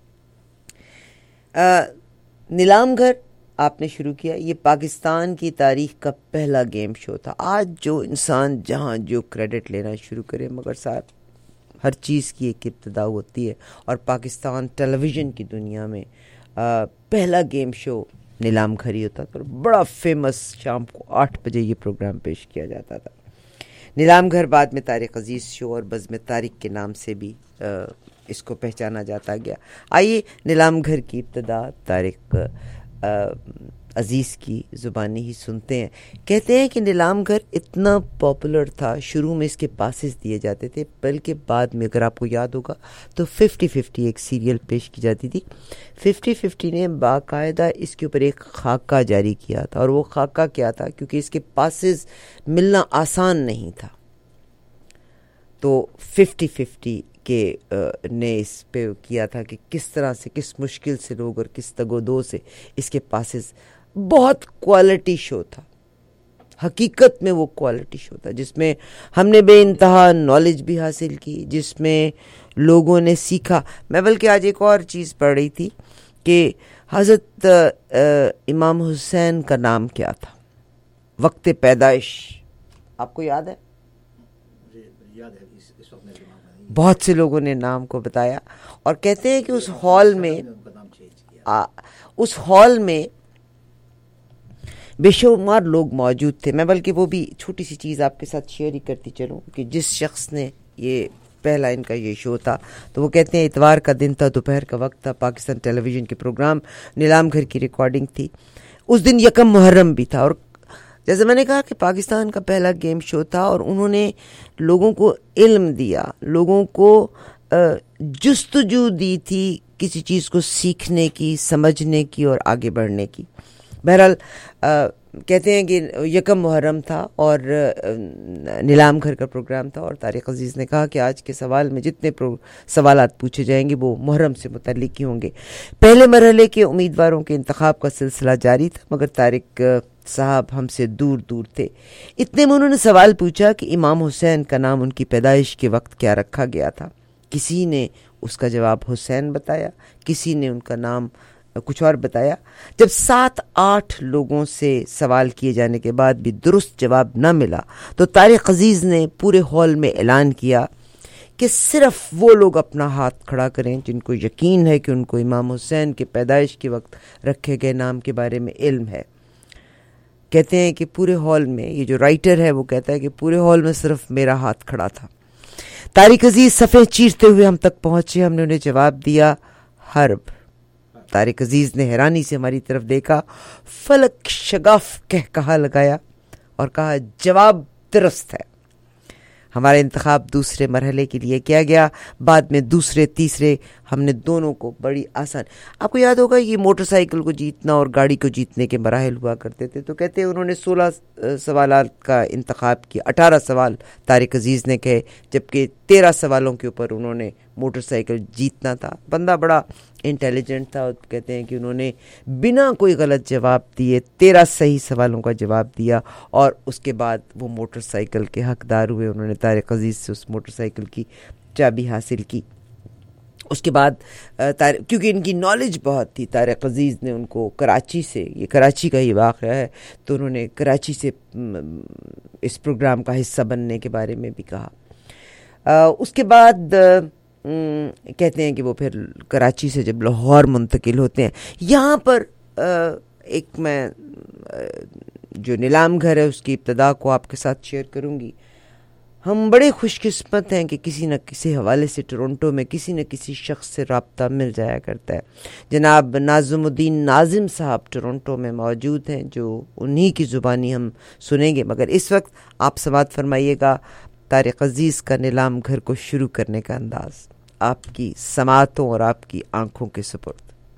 Q: نیلام گھر آپ نے شروع کیا, یہ پاکستان کی تاریخ کا پہلا گیم شو تھا. آج جو انسان جہاں جو کریڈٹ لینا شروع کرے, مگر صاحب ہر چیز کی ایک ابتدا ہوتی ہے, اور پاکستان ٹیلی ویژن کی دنیا میں آ, پہلا گیم شو نیلام گھر ہی ہوتا تھا, اور بڑا فیمس, شام کو آٹھ بجے یہ پروگرام پیش کیا جاتا تھا. نیلام گھر بعد میں طارق عزیز شو اور بزم طارق کے نام سے بھی آ, اس کو پہچانا جاتا گیا. آئیے نیلام گھر کی ابتدا طارق عزیز کی زبانی ہی سنتے ہیں. کہتے ہیں کہ نیلام گھر اتنا پاپولر تھا, شروع میں اس کے پاسز دیے جاتے تھے, بلکہ بعد میں اگر آپ کو یاد ہوگا تو ففٹی ففٹی ایک سیریل پیش کی جاتی تھی. ففٹی ففٹی نے باقاعدہ اس کے اوپر ایک خاکہ جاری کیا تھا, اور وہ خاکہ کیا تھا, کیونکہ اس کے پاسز ملنا آسان نہیں تھا, تو ففٹی ففٹی کہ نے اس پہ کیا تھا کہ کس طرح سے, کس مشکل سے لوگ اور کس تگ و دو سے اس کے پاسز. بہت کوالٹی شو تھا, حقیقت میں وہ کوالٹی شو تھا جس میں ہم نے بے انتہا نالج بھی حاصل کی, جس میں لوگوں نے سیکھا. میں بلکہ آج ایک اور چیز پڑھ رہی تھی کہ حضرت امام حسین کا نام کیا تھا, وقت پیدائش آپ کو یاد ہے؟ بہت سے لوگوں نے نام کو بتایا, اور کہتے ہیں کہ اس ہال میں آ, اس ہال میں بے شمار لوگ موجود تھے. میں بلکہ وہ بھی چھوٹی سی چیز آپ کے ساتھ شیئر ہی کرتی چلوں کہ جس شخص نے یہ پہلا ان کا یہ شو تھا. تو وہ کہتے ہیں اتوار کا دن تھا, دوپہر کا وقت تھا, پاکستان ٹیلی ویژن کے پروگرام نیلام گھر کی ریکارڈنگ تھی. اس دن یکم محرم بھی تھا, اور جیسے میں نے کہا کہ پاکستان کا پہلا گیم شو تھا, اور انہوں نے لوگوں کو علم دیا, لوگوں کو جستجو دی تھی کسی چیز کو سیکھنے کی, سمجھنے کی اور آگے بڑھنے کی. بہرحال کہتے ہیں کہ یکم محرم تھا اور نیلام گھر کا پروگرام تھا, اور طارق عزیز نے کہا کہ آج کے سوال میں جتنے سوالات پوچھے جائیں گے وہ محرم سے متعلق ہی ہوں گے. پہلے مرحلے کے امیدواروں کے انتخاب کا سلسلہ جاری تھا, مگر طارق صاحب ہم سے دور دور تھے. اتنے میں انہوں نے سوال پوچھا کہ امام حسین کا نام ان کی پیدائش کے وقت کیا رکھا گیا تھا. کسی نے اس کا جواب حسین بتایا, کسی نے ان کا نام کچھ اور بتایا. جب سات آٹھ لوگوں سے سوال کیے جانے کے بعد بھی درست جواب نہ ملا تو طارق عزیز نے پورے ہال میں اعلان کیا کہ صرف وہ لوگ اپنا ہاتھ کھڑا کریں جن کو یقین ہے کہ ان کو امام حسین کے پیدائش کے وقت رکھے گئے نام کے بارے میں علم ہے. کہتے ہیں کہ پورے ہال میں, یہ جو رائٹر ہے وہ کہتا ہے کہ پورے ہال میں صرف میرا ہاتھ کھڑا تھا. طارق عزیز صفحے چیرتے ہوئے ہم تک پہنچے. ہم نے انہیں جواب دیا حرب. طارق عزیز نے حیرانی سے ہماری طرف دیکھا, فلک شگاف کہہ کہا لگایا اور کہا جواب درست ہے. ہمارا انتخاب دوسرے مرحلے کے لیے کیا گیا. بعد میں دوسرے تیسرے ہم نے دونوں کو بڑی آسان. آپ کو یاد ہوگا یہ موٹر سائیکل کو جیتنا اور گاڑی کو جیتنے کے مراحل ہوا کرتے تھے. تو کہتے ہیں انہوں نے سولہ سوالات کا انتخاب کیا, اٹھارہ سوال طارق عزیز نے کہے, جبکہ تیرہ سوالوں کے اوپر انہوں نے موٹر سائیکل جیتنا تھا. بندہ بڑا انٹیلیجنٹ تھا. کہتے ہیں کہ انہوں نے بنا کوئی غلط جواب دیے تیرہ صحیح سوالوں کا جواب دیا, اور اس کے بعد وہ موٹر سائیکل کے حقدار ہوئے. انہوں نے طارق عزیز سے اس موٹر سائیکل کی چابی حاصل کی. اس کے بعد کیونکہ ان کی نالج بہت تھی, طارق عزیز نے ان کو کراچی سے, یہ کراچی کا ہی واقعہ ہے, تو انہوں نے کراچی سے اس پروگرام کا حصہ بننے کے بارے میں بھی کہا. اس کے بعد کہتے ہیں کہ وہ پھر کراچی سے جب لاہور منتقل ہوتے ہیں, یہاں پر ایک میں جو نیلام گھر ہے اس کی ابتدا کو آپ کے ساتھ شیئر کروں گی. ہم بڑے خوش قسمت ہیں کہ کسی نہ کسی حوالے سے ٹورنٹو میں کسی نہ کسی شخص سے رابطہ مل جایا کرتا ہے. جناب ناظم الدین ناظم صاحب ٹورنٹو میں موجود ہیں, جو انہی کی زبانی ہم سنیں گے. مگر اس وقت آپ سماعت فرمائیے گا طارق عزیز کا نیلام گھر کو شروع کرنے کا انداز, آپ کی سماعتوں اور آپ کی آنکھوں کے سپرد.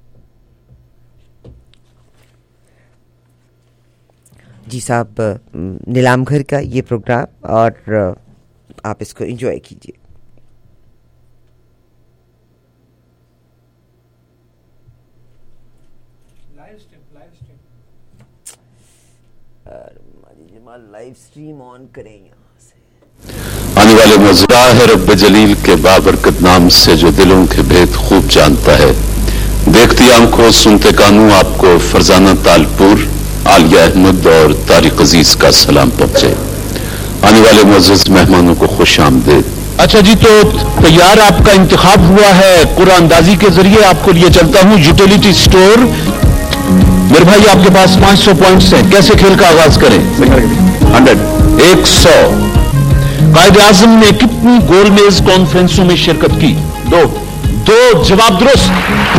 Q: جی صاحب, نیلام گھر کا یہ پروگرام, اور آپ اس کو انجوائے کیجیے. لائیو اسٹریم آن کریں یہاں سے.
V: آنے والے موضوع ہے رب جلیل کے بابرکت نام سے جو دلوں کے بھید خوب جانتا ہے. دیکھتی آنکھوں سنتے کانوں آپ کو فرزانہ تالپور, عالیہ احمد اور طارق عزیز کا سلام پہنچے. آنے والے معزز مہمانوں کو خوش آمدید.
A: اچھا جی, تو تیار آپ کا انتخاب ہوا ہے. قرآن اندازی کے ذریعے آپ کو لیے چلتا ہوں یوٹیلیٹی سٹور. میرے بھائی آپ کے پاس پانچ سو پوائنٹس ہیں, کیسے کھیل کا آغاز کریں؟ ہنڈریڈ ایک سو. قائد اعظم نے کتنی گول میز کانفرنسوں میں شرکت کی؟ دو. دو جواب درست.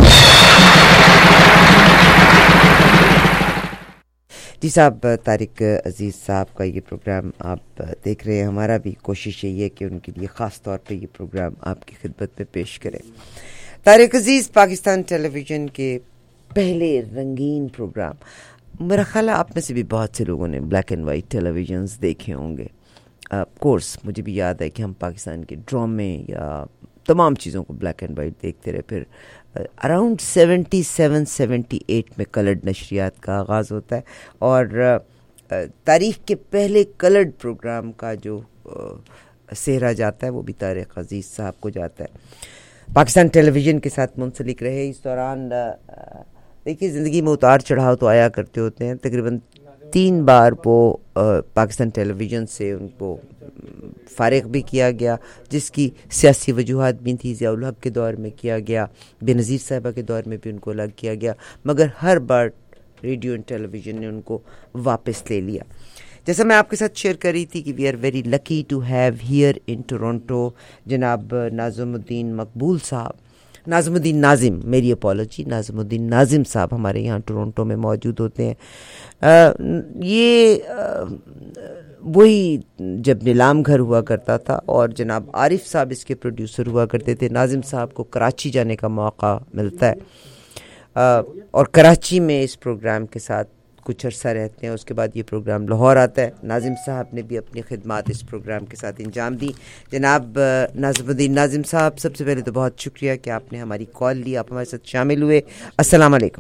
Q: جی صاحب, طارق عزیز صاحب کا یہ پروگرام آپ دیکھ رہے ہیں. ہمارا بھی کوشش یہی ہے کہ ان کے لیے خاص طور پہ یہ پروگرام آپ کی خدمت میں پیش کریں. طارق عزیز پاکستان ٹیلی ویژن کے پہلے رنگین پروگرام, میرا خیال ہے آپ میں سے بھی بہت سے لوگوں نے black and white televisions دیکھے ہوں گے. آف کورس مجھے بھی یاد ہے کہ ہم پاکستان کے ڈرامے یا تمام چیزوں کو بلیک اینڈ وائٹ دیکھتے رہے. پھر around seventy seven seventy eight میں کلرڈ نشریات کا آغاز ہوتا ہے, اور تاریخ کے پہلے کلرڈ پروگرام کا جو سہرا جاتا ہے وہ بھی طارق عزیز صاحب کو جاتا ہے. پاکستان ٹیلی ویژن کے ساتھ منسلک رہے. اس دوران دیکھیے زندگی میں اتار چڑھاؤ تو آیا کرتے ہوتے ہیں. تقریباً تین بار وہ پاکستان ٹیلی ویژن سے ان کو فارغ بھی کیا گیا, جس کی سیاسی وجوہات بھی تھی. ضیاء الحق کے دور میں کیا گیا, بے نظیر صاحبہ کے دور میں بھی ان کو الگ کیا گیا, مگر ہر بار ریڈیو اینڈ ٹیلی ویژن نے ان کو واپس لے لیا. جیسا میں آپ کے ساتھ شیئر کر رہی تھی کہ we are very lucky to have here in Toronto جناب ناظم الدین مقبول صاحب، ناظم الدین ناظم، میری اپالوجی، ناظم الدین ناظم صاحب ہمارے یہاں ٹورنٹو میں موجود ہوتے ہیں. آ, یہ آ, وہی جب نیلام گھر ہوا کرتا تھا اور جناب عارف صاحب اس کے پروڈیوسر ہوا کرتے تھے. ناظم صاحب کو کراچی جانے کا موقع ملتا ہے آ, اور کراچی میں اس پروگرام کے ساتھ کچھ عرصہ رہتے ہیں. اس کے بعد یہ پروگرام لاہور آتا ہے. ناظم صاحب نے بھی اپنی خدمات اس پروگرام کے ساتھ انجام دی. جناب ناظم الدین ناظم صاحب، سب سے پہلے تو بہت شکریہ کہ آپ نے ہماری کال لی، آپ ہمارے ساتھ شامل ہوئے. السلام علیکم.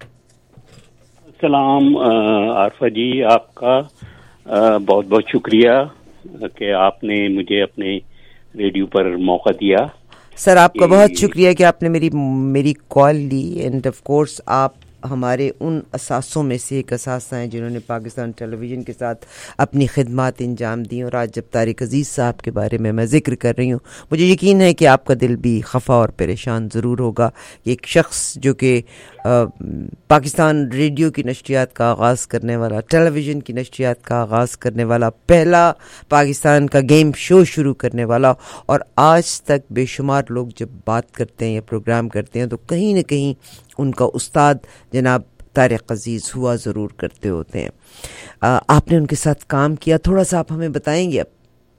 B: السلام عارفہ جی، آپ کا بہت بہت شکریہ کہ آپ نے مجھے اپنے ریڈیو پر موقع دیا.
Q: سر آپ کا بہت شکریہ کہ آپ نے میری میری کال لی. اینڈ آف کورس آپ ہمارے ان اساسوں میں سے ایک اساسہ ہیں جنہوں نے پاکستان ٹیلی ویژن کے ساتھ اپنی خدمات انجام دی. اور آج جب طارق عزیز صاحب کے بارے میں میں ذکر کر رہی ہوں، مجھے یقین ہے کہ آپ کا دل بھی خفا اور پریشان ضرور ہوگا کہ ایک شخص جو کہ پاکستان ریڈیو کی نشریات کا آغاز کرنے والا، ٹیلی ویژن کی نشریات کا آغاز کرنے والا، پہلا پاکستان کا گیم شو شروع کرنے والا، اور آج تک بے شمار لوگ جب بات کرتے ہیں یا پروگرام کرتے ہیں تو کہیں نہ کہیں ان کا استاد جناب طارق عزیز ہوا ضرور کرتے ہوتے ہیں. آ, آپ نے ان کے ساتھ کام کیا، تھوڑا سا آپ ہمیں بتائیں گے؟ اب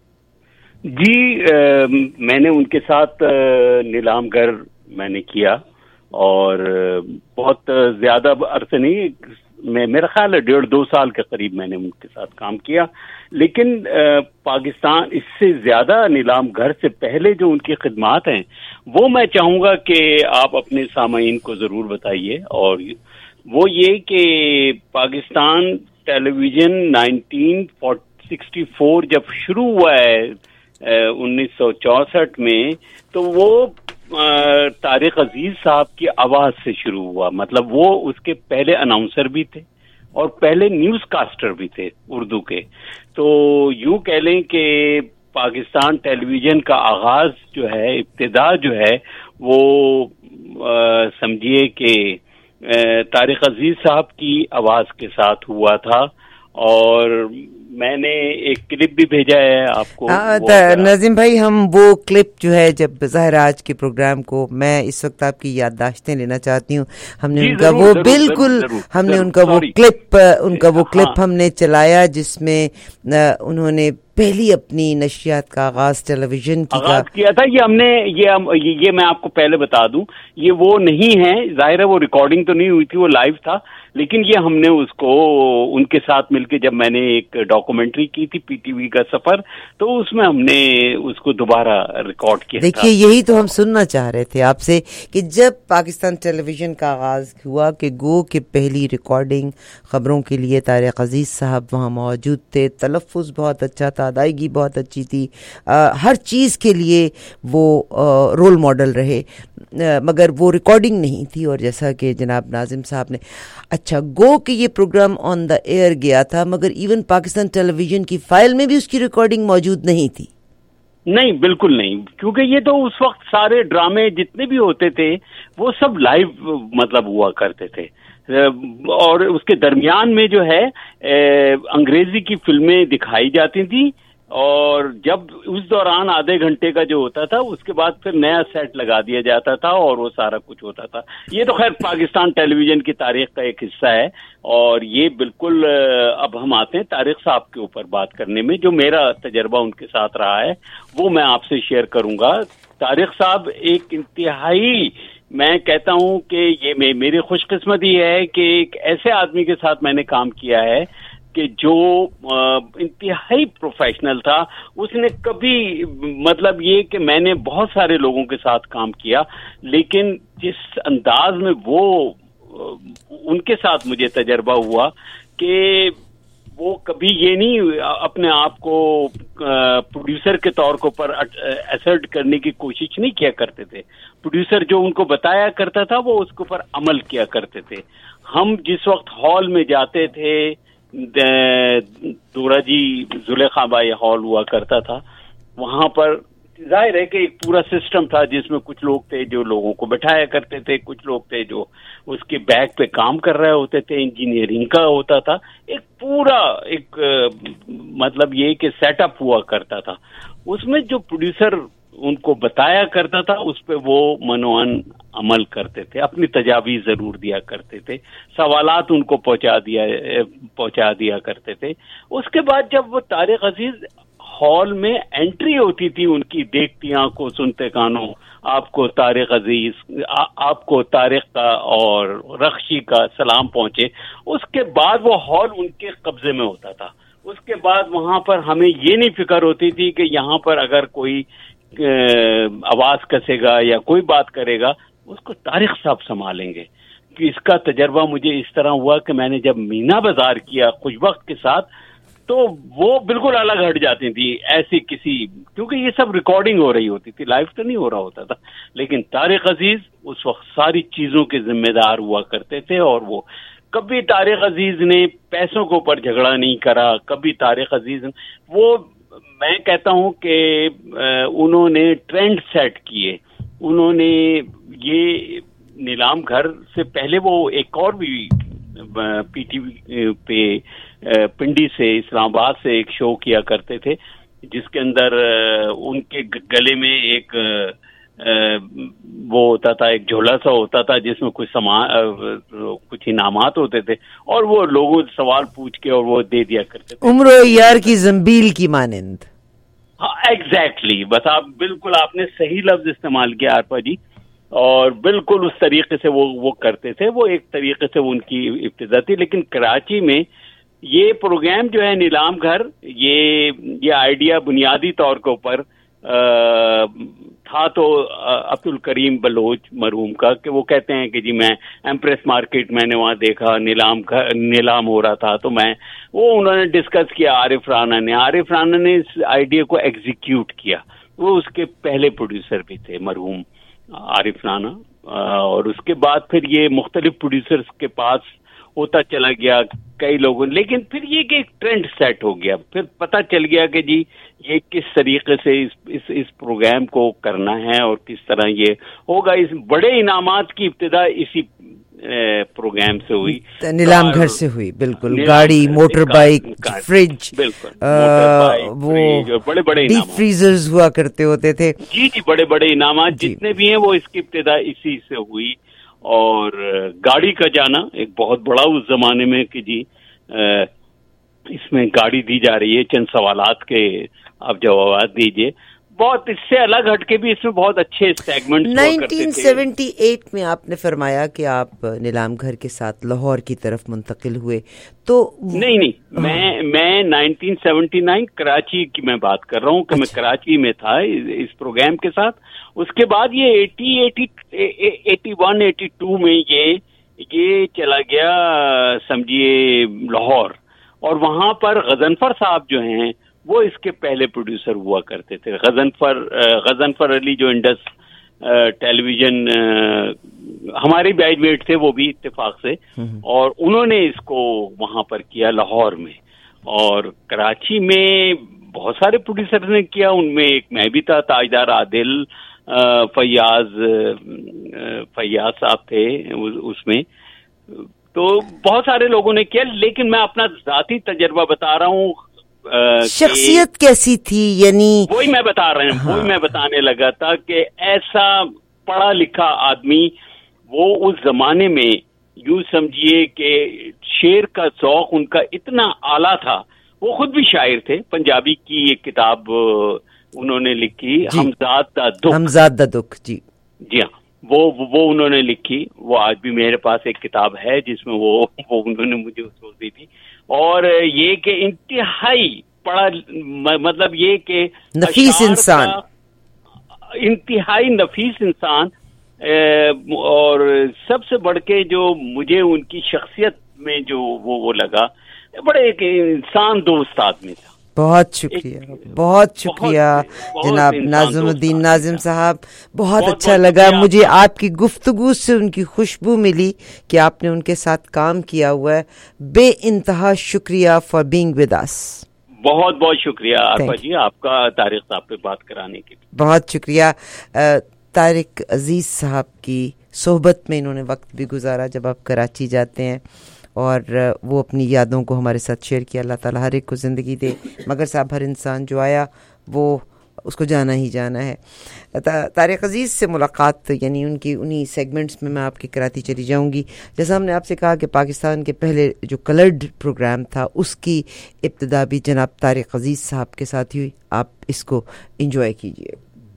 B: جی آ, میں نے ان کے ساتھ نیلام گر میں نے کیا اور بہت زیادہ عرصے نہیں، میں میرا خیال ہے ڈیڑھ دو سال کے قریب میں نے ان کے ساتھ کام کیا. لیکن پاکستان اس سے زیادہ نیلام گھر سے پہلے جو ان کی خدمات ہیں وہ میں چاہوں گا کہ آپ اپنے سامعین کو ضرور بتائیے. اور وہ یہ کہ Pakistan television nineteen sixty four جب شروع ہوا ہے انیس سو چونسٹھ میں، تو وہ طارق عزیز صاحب کی آواز سے شروع ہوا. مطلب وہ اس کے پہلے اناؤنسر بھی تھے اور پہلے نیوز کاسٹر بھی تھے اردو کے. تو یوں کہہ لیں کہ پاکستان ٹیلی ویژن کا آغاز جو ہے، ابتدا جو ہے وہ سمجھیے کہ طارق عزیز صاحب کی آواز کے ساتھ ہوا تھا. اور میں نے ایک کلپ بھی بھیجا ہے آپ کو.
Q: ناظم بھائی، ہم وہ کلپ جو ہے جب ظاہر آج کے پروگرام کو، میں اس وقت آپ کی یادداشتیں لینا چاہتی ہوں. ہم نے ان کا وہ بالکل ہم نے ان کا وہ کلپ ان کا وہ کلپ ہم نے چلایا جس میں انہوں نے پہلی اپنی نشریات کا آغاز ٹیلی ویژن کی
B: آغاز کیا تھا. یہ ہم نے یہ یہ میں آپ کو پہلے بتا دوں، یہ وہ نہیں ہے، ظاہر ہے وہ ریکارڈنگ تو نہیں ہوئی تھی، وہ لائیو تھا. لیکن یہ ہم نے اس کو ان کے ساتھ مل کے، جب میں نے ایک ڈاکومنٹری کی تھی پی ٹی وی کا سفر، تو اس میں ہم نے اس کو دوبارہ ریکارڈ کیا.
Q: دیکھیے یہی تو ہم سننا چاہ رہے تھے آپ سے کہ جب پاکستان ٹیلی ویژن کا آغاز ہوا کہ گو کہ پہلی ریکارڈنگ خبروں کے لیے طارق عزیز صاحب وہاں موجود تھے. تلفظ بہت اچھا تھا، ادائیگی بہت اچھی تھی، ہر چیز کے لیے وہ رول ماڈل رہے، مگر وہ ریکارڈنگ نہیں تھی. اور جیسا کہ جناب ناظم صاحب نے اچھا گو کہ یہ پروگرام آن دا ایئر گیا تھا، مگر ایون پاکستان ٹیلی ویژن کی فائل میں بھی اس کی ریکارڈنگ موجود نہیں تھی.
B: نہیں، بالکل نہیں، کیونکہ یہ تو اس وقت سارے ڈرامے جتنے بھی ہوتے تھے وہ سب لائیو مطلب ہوا کرتے تھے. اور اس کے درمیان میں جو ہے انگریزی کی فلمیں دکھائی جاتی تھیں، اور جب اس دوران آدھے گھنٹے کا جو ہوتا تھا اس کے بعد پھر نیا سیٹ لگا دیا جاتا تھا اور وہ سارا کچھ ہوتا تھا. یہ تو خیر پاکستان ٹیلی ویژن کی تاریخ کا ایک حصہ ہے. اور یہ بالکل اب ہم آتے ہیں طارق صاحب کے اوپر بات کرنے میں. جو میرا تجربہ ان کے ساتھ رہا ہے وہ میں آپ سے شیئر کروں گا. طارق صاحب ایک انتہائی، میں کہتا ہوں کہ یہ میری خوش قسمتی ہے کہ ایک ایسے آدمی کے ساتھ میں نے کام کیا ہے کہ جو انتہائی پروفیشنل تھا. اس نے کبھی مطلب یہ کہ میں نے بہت سارے لوگوں کے ساتھ کام کیا، لیکن جس انداز میں وہ ان کے ساتھ مجھے تجربہ ہوا کہ وہ کبھی یہ نہیں اپنے آپ کو پروڈیوسر کے طور کے اوپر ایسرٹ کرنے کی کوشش نہیں کیا کرتے تھے. پروڈیوسر جو ان کو بتایا کرتا تھا وہ اس کے اوپر عمل کیا کرتے تھے. ہم جس وقت ہال میں جاتے تھے، دورا جی زلیخا بائی ہال ہوا کرتا تھا، وہاں پر ظاہر ہے کہ ایک پورا سسٹم تھا جس میں کچھ لوگ تھے جو لوگوں کو بٹھایا کرتے تھے, کچھ لوگ تھے جو اس کے بیک پہ کام کر رہے ہوتے تھے, انجینئرنگ کا ہوتا تھا, ایک پورا ایک مطلب یہ کہ سیٹ اپ ہوا کرتا تھا. اس میں جو پروڈیوسر ان کو بتایا کرتا تھا اس پہ وہ منوان عمل کرتے تھے, اپنی تجاویز ضرور دیا کرتے تھے, سوالات ان کو پہنچا دیا پہنچا دیا کرتے تھے. اس کے بعد جب وہ طارق عزیز ہال میں انٹری ہوتی تھی ان کی, دیکھتی آنکھوں سنتے کانوں, آپ کو طارق عزیز, آپ کو طارق کا اور رخشی کا سلام پہنچے, اس کے بعد وہ ہال ان کے قبضے میں ہوتا تھا. اس کے بعد وہاں پر ہمیں یہ نہیں فکر ہوتی تھی کہ یہاں پر اگر کوئی آواز کسے گا یا کوئی بات کرے گا اس کو طارق صاحب سنبھالیں گے. کہ اس کا تجربہ مجھے اس طرح ہوا کہ میں نے جب مینا بازار کیا خوش وقت کے ساتھ تو وہ بالکل الگ ہٹ جاتی تھی ایسی کسی, کیونکہ یہ سب ریکارڈنگ ہو رہی ہوتی تھی, لائیو تو نہیں ہو رہا ہوتا تھا. لیکن طارق عزیز اس وقت ساری چیزوں کے ذمہ دار ہوا کرتے تھے, اور وہ کبھی طارق عزیز نے پیسوں کے اوپر جھگڑا نہیں کرا, کبھی طارق عزیز وہ میں کہتا ہوں کہ انہوں نے ٹرینڈ سیٹ کیے. انہوں نے یہ نیلام گھر سے پہلے وہ ایک اور بھی پی ٹی وی پہ پنڈی سے اسلام آباد سے ایک شو کیا کرتے تھے جس کے اندر ان کے گلے میں ایک وہ ہوتا تھا, ایک جھولا سا ہوتا تھا جس میں کچھ سامان کچھ انعامات ہوتے تھے, اور وہ لوگوں سے سوال پوچھ کے اور وہ دے دیا کرتے تھے.
Q: عمر و یار کی زنبیل کی مانند.
B: ہاں ایگزیکٹلی, بس آپ بالکل آپ نے صحیح لفظ استعمال کیا آرپا جی, اور بالکل اس طریقے سے وہ وہ کرتے تھے. وہ ایک طریقے سے وہ ان کی ابتدا تھی. لیکن کراچی میں یہ پروگرام جو ہے نیلام گھر, یہ یہ آئیڈیا بنیادی طور کے اوپر تھا تو عبد الکریم بلوچ مرحوم کا, کہ وہ کہتے ہیں کہ جی میں ایمپریس مارکیٹ میں نے وہاں دیکھا نیلام نیلام ہو رہا تھا, تو میں وہ انہوں نے ڈسکس کیا عارف رانا نے. عارف رانا نے اس آئیڈیا کو ایگزیکیوٹ کیا. وہ اس کے پہلے پروڈیوسر بھی تھے مرحوم عارف رانا, اور اس کے بعد پھر یہ مختلف پروڈیوسرز کے پاس ہوتا چلا گیا کئی لوگوں. لیکن پھر یہ کہ ایک ٹرینڈ سیٹ ہو گیا, پھر پتہ چل گیا کہ جی یہ کس طریقے سے اس اس, اس پروگرام کو کرنا ہے اور کس طرح یہ ہوگا. اس بڑے انعامات کی ابتدا اسی پروگرام سے ہوئی,
Q: نیلام گھر سے ہوئی. بالکل, گاڑی, موٹر بائک, فریج, وہ
B: بڑے بڑے
Q: ڈیپ فریزرز ہوا کرتے ہوتے تھے.
B: جی جی بڑے بڑے انعامات جتنے بھی ہیں وہ اس کی ابتدا اسی سے ہوئی. اور گاڑی کا جانا ایک بہت بڑا اس زمانے میں کہ جی اس میں گاڑی دی جا رہی ہے, چند سوالات کے آپ جوابات دیجئے. بہت اس سے الگ ہٹ کے بھی اس میں بہت اچھے سیگمنٹ.
Q: نائنٹین سیونٹی ایٹ میں آپ نے فرمایا کہ آپ نیلام گھر کے ساتھ لاہور کی طرف منتقل ہوئے, تو
B: نہیں نہیں میں میں نائنٹین سیونٹی نائن کراچی کی میں بات کر رہا ہوں کہ میں کراچی میں تھا اس پروگرام کے ساتھ. اس کے بعد یہ eighty eighty eighty one eighty two میں یہ یہ چلا گیا سمجھیے لاہور, اور وہاں پر غضنفر صاحب جو ہیں وہ اس کے پہلے پروڈیوسر ہوا کرتے تھے. غضنفر غضنفر علی جو انڈس ٹیلی ویژن ہمارے بیچ میٹ تھے وہ بھی اتفاق سے, اور انہوں نے اس کو وہاں پر کیا لاہور میں. اور کراچی میں بہت سارے پروڈیوسر نے کیا, ان میں ایک میں بھی تھا, تاجدار عادل, فیاض فیاض صاحب تھے اس میں, تو بہت سارے لوگوں نے کیا. لیکن میں اپنا ذاتی تجربہ بتا رہا ہوں.
Q: شخصیت کیسی تھی, یعنی
B: وہی میں بتا رہا ہوں, وہی میں بتانے لگا تھا کہ ایسا پڑھا لکھا آدمی وہ اس زمانے میں یوں سمجھیے کہ شعر کا ذوق ان کا اتنا اعلیٰ تھا. وہ خود بھی شاعر تھے. پنجابی کی ایک کتاب انہوں نے لکھی, ہمزاد دا دکھ.
Q: ہمزاد دا دکھ جی
B: جی ہاں, وہ وہ انہوں نے لکھی. وہ آج بھی میرے پاس ایک کتاب ہے جس میں وہ وہ انہوں نے مجھے سوچ دی تھی. اور یہ کہ انتہائی پڑھا, مطلب یہ کہ
Q: نفیس انسان,
B: انتہائی نفیس انسان. اور سب سے بڑھ کے جو مجھے ان کی شخصیت میں جو وہ وہ لگا, بڑے ایک انسان دوست آدمی تھا.
Q: بہت شکریہ, بہت شکریہ جناب ناظم الدین ناظم صاحب. بہت اچھا لگا مجھے آپ کی گفتگو سے ان کی خوشبو ملی کہ آپ نے ان کے ساتھ کام کیا ہوا ہے. بے انتہا شکریہ فار بینگ ود اس.
B: بہت بہت شکریہ عارفہ جی آپ کا طارق صاحب پہ بات کرانے کے لیے.
Q: بہت شکریہ. طارق عزیز صاحب کی صحبت میں انہوں نے وقت بھی گزارا جب آپ کراچی جاتے ہیں, اور وہ اپنی یادوں کو ہمارے ساتھ شیئر کیا. اللہ تعالیٰ ہر ایک کو زندگی دے, مگر صاحب ہر انسان جو آیا وہ اس کو جانا ہی جانا ہے. طارق عزیز سے ملاقات یعنی ان کی انہی سیگمنٹس میں میں آپ کے کراتی چلی جاؤں گی. جیسا ہم نے آپ سے کہا کہ پاکستان کے پہلے جو کلرڈ پروگرام تھا اس کی ابتدا بھی جناب طارق عزیز صاحب کے ساتھ ہی ہوئی. آپ اس کو انجوائے کیجیے.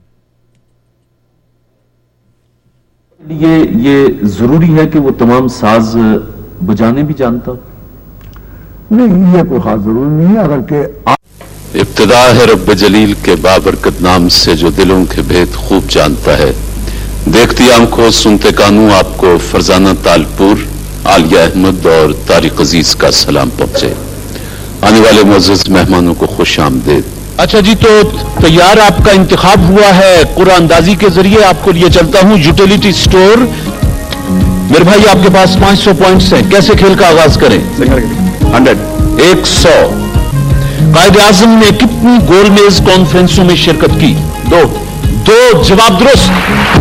V: یہ یہ ضروری ہے کہ وہ تمام ساز بجانے بھی جانتا؟
C: نہیں, یہ کوئی خاص ضروری نہیں ہے. اگر کہ
A: ابتدا ہے رب جلیل کے بابرکت نام سے جو دلوں کے بھید خوب جانتا ہے. دیکھتی آنکھوں سنتے کانوں آپ کو فرزانہ تالپور, عالیہ احمد اور طارق عزیز کا سلام پہنچے. آنے والے معزز مہمانوں کو خوش آمدید. اچھا جی, تو تیار آپ کا انتخاب ہوا ہے قرآن اندازی کے ذریعے. آپ کو لیے چلتا ہوں یوٹیلیٹی سٹور. میرے بھائی آپ کے پاس پانچ سو پوائنٹس ہیں, کیسے کھیل کا آغاز کریں؟ ہنڈریڈ ایک سو. قائد اعظم نے کتنی گول میز کانفرنسوں میں شرکت کی؟ دو. دو جواب درست.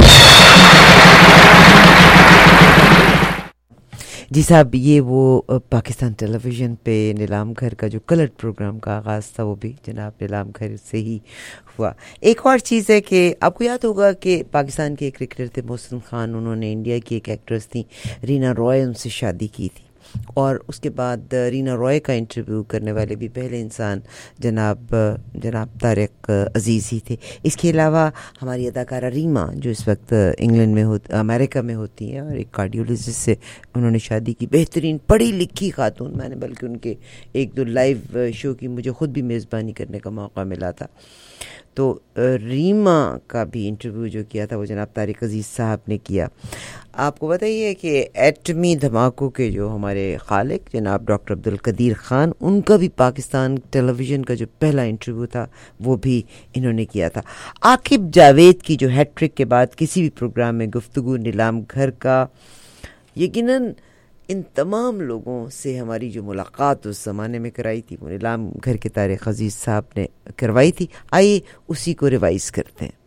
Q: جی صاحب, یہ وہ پاکستان ٹیلی ویژن پہ نیلام گھر کا جو کلرڈ پروگرام کا آغاز تھا وہ بھی جناب نیلام گھر سے ہی ہوا. ایک اور چیز ہے کہ آپ کو یاد ہوگا کہ پاکستان کے ایک کرکٹر تھے محسن خان, انہوں نے انڈیا کی ایک ایکٹریس تھیں رینا رائے, ان سے شادی کی تھی, اور اس کے بعد رینا رائے کا انٹرویو کرنے والے بھی پہلے انسان جناب جناب طارق عزیز ہی تھے. اس کے علاوہ ہماری اداکارہ ریما جو اس وقت انگلینڈ میں ہوتی امریکہ میں ہوتی ہیں اور ایک کارڈیولوجسٹ سے انہوں نے شادی کی. بہترین پڑھی لکھی خاتون. میں نے بلکہ ان کے ایک دو لائیو شو کی مجھے خود بھی میزبانی کرنے کا موقع ملا تھا. تو ریما کا بھی انٹرویو جو کیا تھا وہ جناب طارق عزیز صاحب نے کیا. آپ کو بتائیے کہ ایٹمی دھماکوں کے جو ہمارے خالق جناب ڈاکٹر عبدالقدیر خان, ان کا بھی پاکستان ٹیلی ویژن کا جو پہلا انٹرویو تھا وہ بھی انہوں نے کیا تھا. عاقب جاوید کی جو ہیٹ ٹرک کے بعد کسی بھی پروگرام میں گفتگو نیلام گھر کا, یقیناً ان تمام لوگوں سے ہماری جو ملاقات اس زمانے میں کرائی تھی وہ نیلام گھر کے طارق عزیز صاحب نے کروائی تھی. آئیے اسی کو ریوائز کرتے ہیں.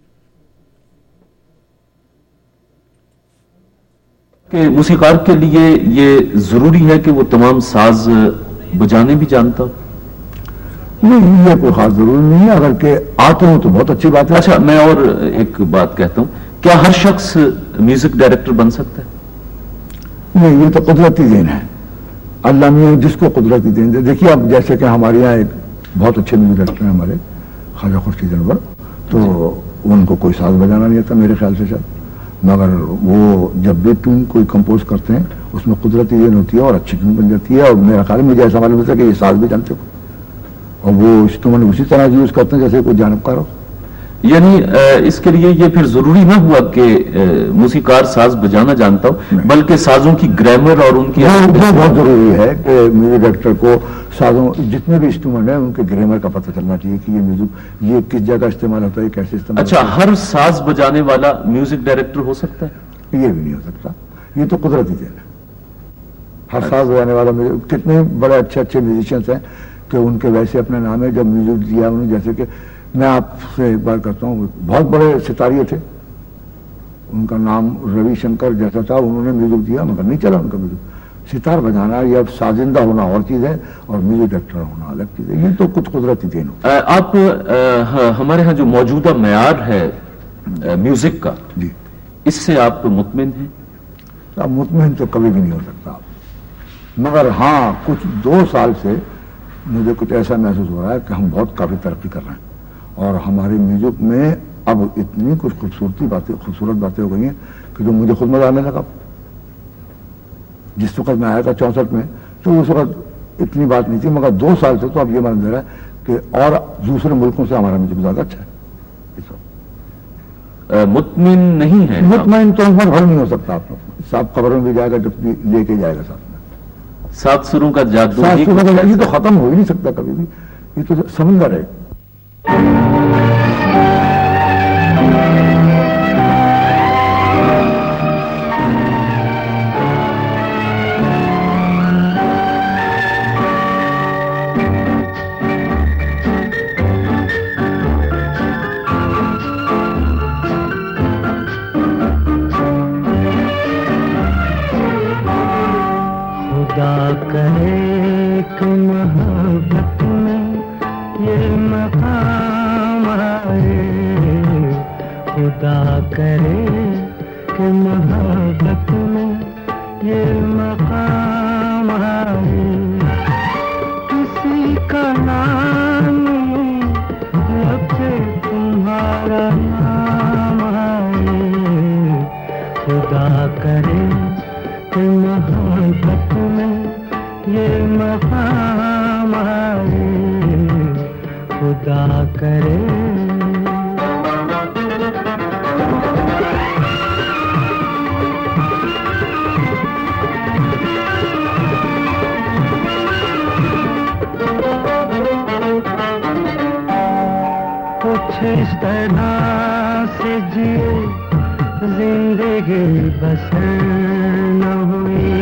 V: کہ موسیقار کے لیے یہ ضروری ہے کہ وہ تمام ساز بجانے بھی جانتا؟
C: نہیں, یہ کوئی خاص ضروری نہیں ہے. اگر کہ آتے ہوں تو بہت اچھی بات ہے.
V: اچھا, میں اور ایک بات کہتا ہوں, کیا ہر شخص میوزک ڈائریکٹر بن سکتا ہے؟
C: نہیں, یہ تو قدرتی دین ہے. اللہ نے جس کو قدرتی دین دے. دیکھیے اب جیسے کہ ہمارے یہاں ایک بہت اچھے میوزک ڈائریکٹر ہیں ہمارے خواجہ خورشید انور, تو ان کو کوئی ساز بجانا نہیں آتا میرے خیال سے شاید, مگر وہ جب بھی ٹون کوئی کمپوز کرتے ہیں اس میں قدرتی دین ہوتی ہے اور اچھی ٹون بن جاتی ہے. اور میرا خیال ہے مجھے ایسا معلوم ہوتا ہے کہ یہ ساز بھی جانتے ہو, اور وہ انسٹرومنٹ اسی طرح یوز کرتے ہیں جیسے کوئی جانبکار ہو.
V: یعنی اس کے لیے یہ پھر ضروری نہ ہوا کہ موسیقار ساز بجانا جانتا ہو, بلکہ سازوں کی گرامر اور ان کی
C: بہت ضروری ہے کہ میوزک ڈائریکٹر کو سازوں جتنے بھی انسٹرومنٹ ہیں ان کے گرامر کا پتہ چلنا چاہیے کہ یہ میوزک یہ کس جگہ استعمال ہوتا ہے, کیسے استعمال.
V: اچھا, ہر ساز بجانے والا میوزک ڈائریکٹر ہو سکتا ہے؟
C: یہ بھی نہیں ہو سکتا, یہ تو قدرتی دین ہے. ہر ساز بجانے والا کتنے بڑے اچھے اچھے میوزیشینس ہیں کہ ان کے ویسے اپنے نام ہے جب میوزک دیا انہوں نے. جیسے کہ میں آپ سے ایک بار کرتا ہوں, بہت بڑے ستاریے تھے, ان کا نام روی شنکر جیسا تھا, انہوں نے میوزک دیا مگر نہیں چلا ان کا میوزک. ستار بجانا یا سازندہ ہونا اور چیز ہے اور میوزک ڈائریکٹر ہونا الگ چیز ہے. یہ تو کچھ قدرتی دین ہو.
V: آپ ہمارے ہاں جو موجودہ معیار ہے میوزک کا,
C: جی,
V: اس سے آپ مطمئن ہیں؟
C: اب مطمئن تو کبھی بھی نہیں ہو سکتا, مگر ہاں کچھ دو سال سے مجھے کچھ ایسا محسوس ہو رہا ہے کہ ہم بہت کافی ترقی کر رہے ہیں, اور ہمارے میوزک میں اب اتنی کچھ خوبصورتی باتیں خوبصورت باتیں ہو گئی ہیں کہ جو مجھے خود مزہ آنے لگا. جس وقت میں آیا تھا چونسٹھ میں تو اس وقت اتنی بات نہیں تھی, مگر دو سال سے تو اب یہ مان دے رہا ہے کہ اور دوسرے ملکوں سے ہمارا میوزک زیادہ اچھا ہے. اس وقت
V: مطمئن نہیں ہے.
C: مطمئن تو ہم حل نہیں ہو سکتا. آپ صاحب خبروں میں جائے گا جب بھی لے کے جائے گا ساتھ میں.
V: سات سروں کا جادو,
C: سات سروں کا جادو, یہ تو ختم ہو ہی نہیں سکتا کبھی بھی, یہ تو سمندر ہے.
D: خدا کرے کہ محبت میں یہ مقام آئے کسی کا نام لب سے تمہارا نام آئے خدا کرے کہ محبت میں یہ مقام آئے خدا کرے کچھ اس طرح سے جیے زندگی بسر نہ ہوئی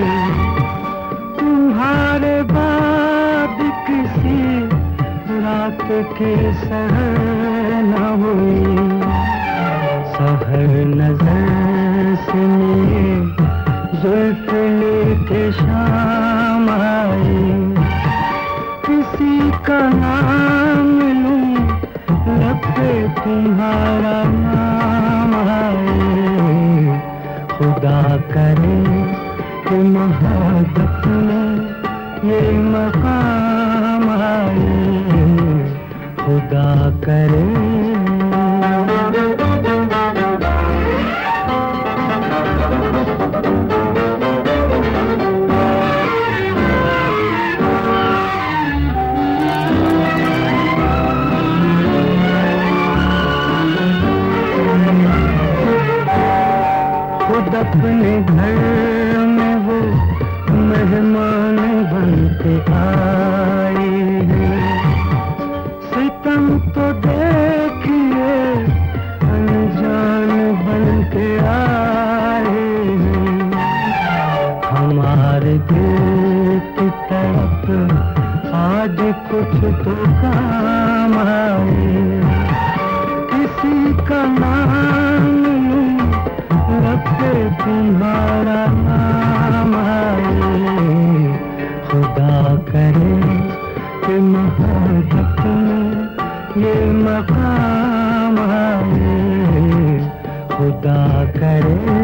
D: تمہارے بعد کسی رات کی سحر نہ ہوئی سحر نظر سے میرے زلف لے کے شام آئی کسی کا نام لوں لب پہ تمہارا نام آئے خدا کرے کہ محبت میں یہ مقام آئے خدا کرے خود اپنے گھر میں وہ مہمان بن کے آئے ہیں ستم تو دیکھیے انجان بن کے آئے ہیں ہمارے دل کی طرف آج کچھ تو کام آئے کسی کا نام لب پہ تمہارا نام آئے خدا کرے کہ محبت میں یہ مقام آئے خدا کرے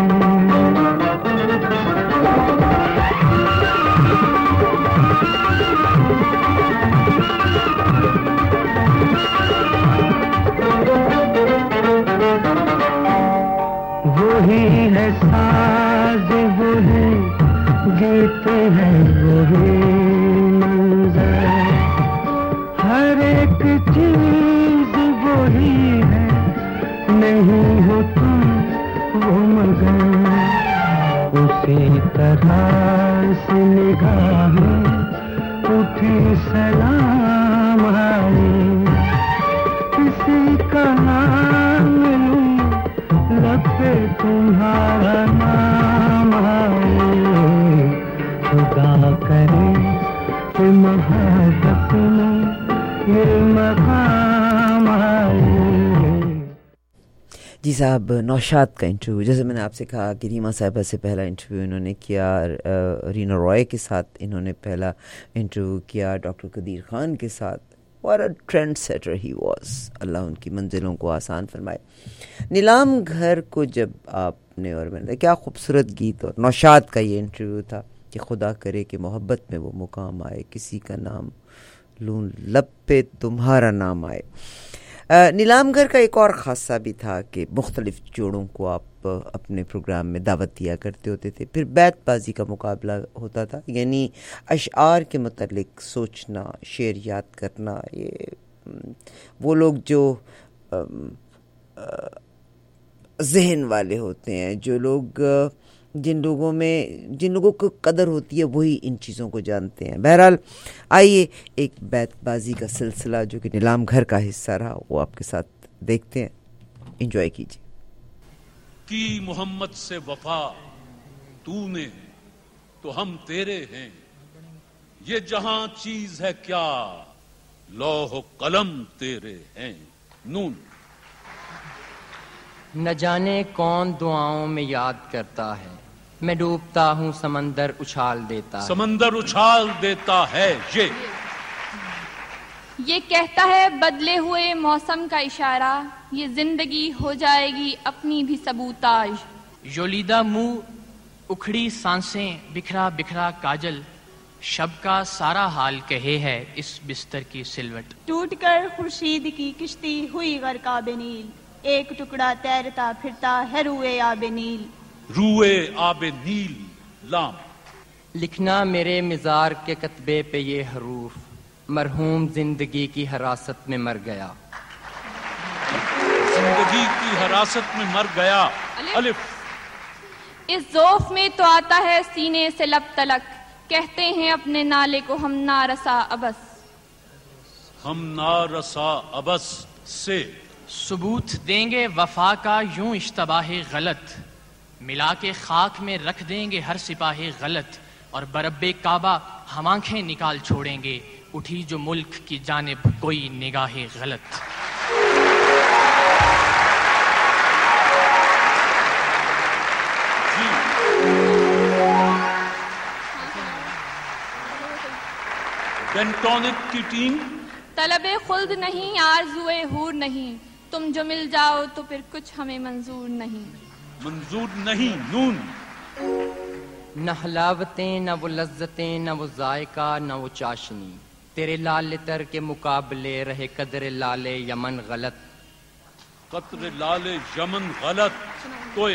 D: وہی ہے ساز وہی گیت ہے وہی منظر ہر ایک چیز وہی ہے نہیں ہو تم وہ مگر اسی طرح سے نگاہیں اٹھی سلام آئے کسی کا نام لوں لب پہ تمہارا نام آئے خدا کرے کہ محبت میں یہ مقام آئے.
Q: جی صاحب نوشاد کا انٹرویو جیسے میں نے آپ سے کہا کہ ریما صاحبہ سے پہلا انٹرویو انہوں نے کیا رینا رائے کے ساتھ انہوں نے پہلا انٹرویو کیا ڈاکٹر قدیر خان کے ساتھ اور ٹرینڈ سیٹر ہی واز اللہ ان کی منزلوں کو آسان فرمائے. نیلام گھر کو جب آپ نے اور میں نے کیا خوبصورت گیت اور نوشاد کا یہ انٹرویو تھا کہ خدا کرے کہ محبت میں وہ مقام آئے کسی کا نام لوں لب پہ تمہارا نام آئے. نیلام گھر کا ایک اور خاصہ بھی تھا کہ مختلف جوڑوں کو آپ اپنے پروگرام میں دعوت دیا کرتے ہوتے تھے پھر بیت بازی کا مقابلہ ہوتا تھا یعنی اشعار کے متعلق سوچنا شعر یاد کرنا. یہ وہ لوگ جو ذہن والے ہوتے ہیں جو لوگ جن لوگوں میں جن لوگوں کو قدر ہوتی ہے وہی ان چیزوں کو جانتے ہیں. بہرحال آئیے ایک بیت بازی کا سلسلہ جو کہ نیلام گھر کا حصہ رہا وہ آپ کے ساتھ دیکھتے ہیں. انجوائے کیجیے.
E: کی محمد سے وفا تو نے تو ہم تیرے ہیں یہ جہاں چیز ہے کیا لوح و قلم تیرے ہیں. نون.
W: نہ جانے کون دعاؤں میں یاد کرتا ہے میں ڈوبتا ہوں سمندر اچھال دیتا ہے
E: سمندر اچھال دیتا ہے. یہ
G: یہ کہتا ہے بدلے ہوئے موسم کا اشارہ، یہ زندگی ہو جائے گی اپنی بھی سبوتاج.
W: یولیدہ منہ اکھڑی سانسیں بکھرا بکھرا کاجل، شب کا سارا حال کہے ہے اس بستر کی سلوٹ.
H: ٹوٹ کر خورشید کی کشتی ہوئی غرق آب نیل، ایک ٹکڑا تیرتا پھرتا ہے روئے آب نیل.
E: روئے آب نیل لام.
W: لکھنا میرے مزار کے کتبے پہ یہ حروف، مرحوم زندگی کی حراست میں مر گیا.
E: زندگی کی حراست میں مر گیا. الف.
G: اس ذوف میں تو آتا ہے سینے سے لب تلک، کہتے ہیں اپنے نالے کو ہم نارسا ابس.
E: ہم نارسا ابس سے
W: ثبوت دیں گے وفا کا یوں اشتباہ غلط، ملا کے خاک میں رکھ دیں گے ہر سپاہ غلط، اور برب کعبہ ہم آنکھیں نکال چھوڑیں گے اٹھی جو ملک کی جانب کوئی نگاہ غلط.
E: ڈینٹونک کی ٹیم.
G: طلب خلد نہیں آرزوئے حور نہیں، تم جو مل جاؤ تو پھر کچھ ہمیں منظور نہیں.
E: منظور نہیں. نون.
W: نہ حلاوتیں نہ وہ لذتیں نہ وہ ذائقہ نہ وہ چاشنی، تیرے لال تر کے مقابلے رہے قدر لال یمن غلط.
E: قطر لال یمن غلط. توئے.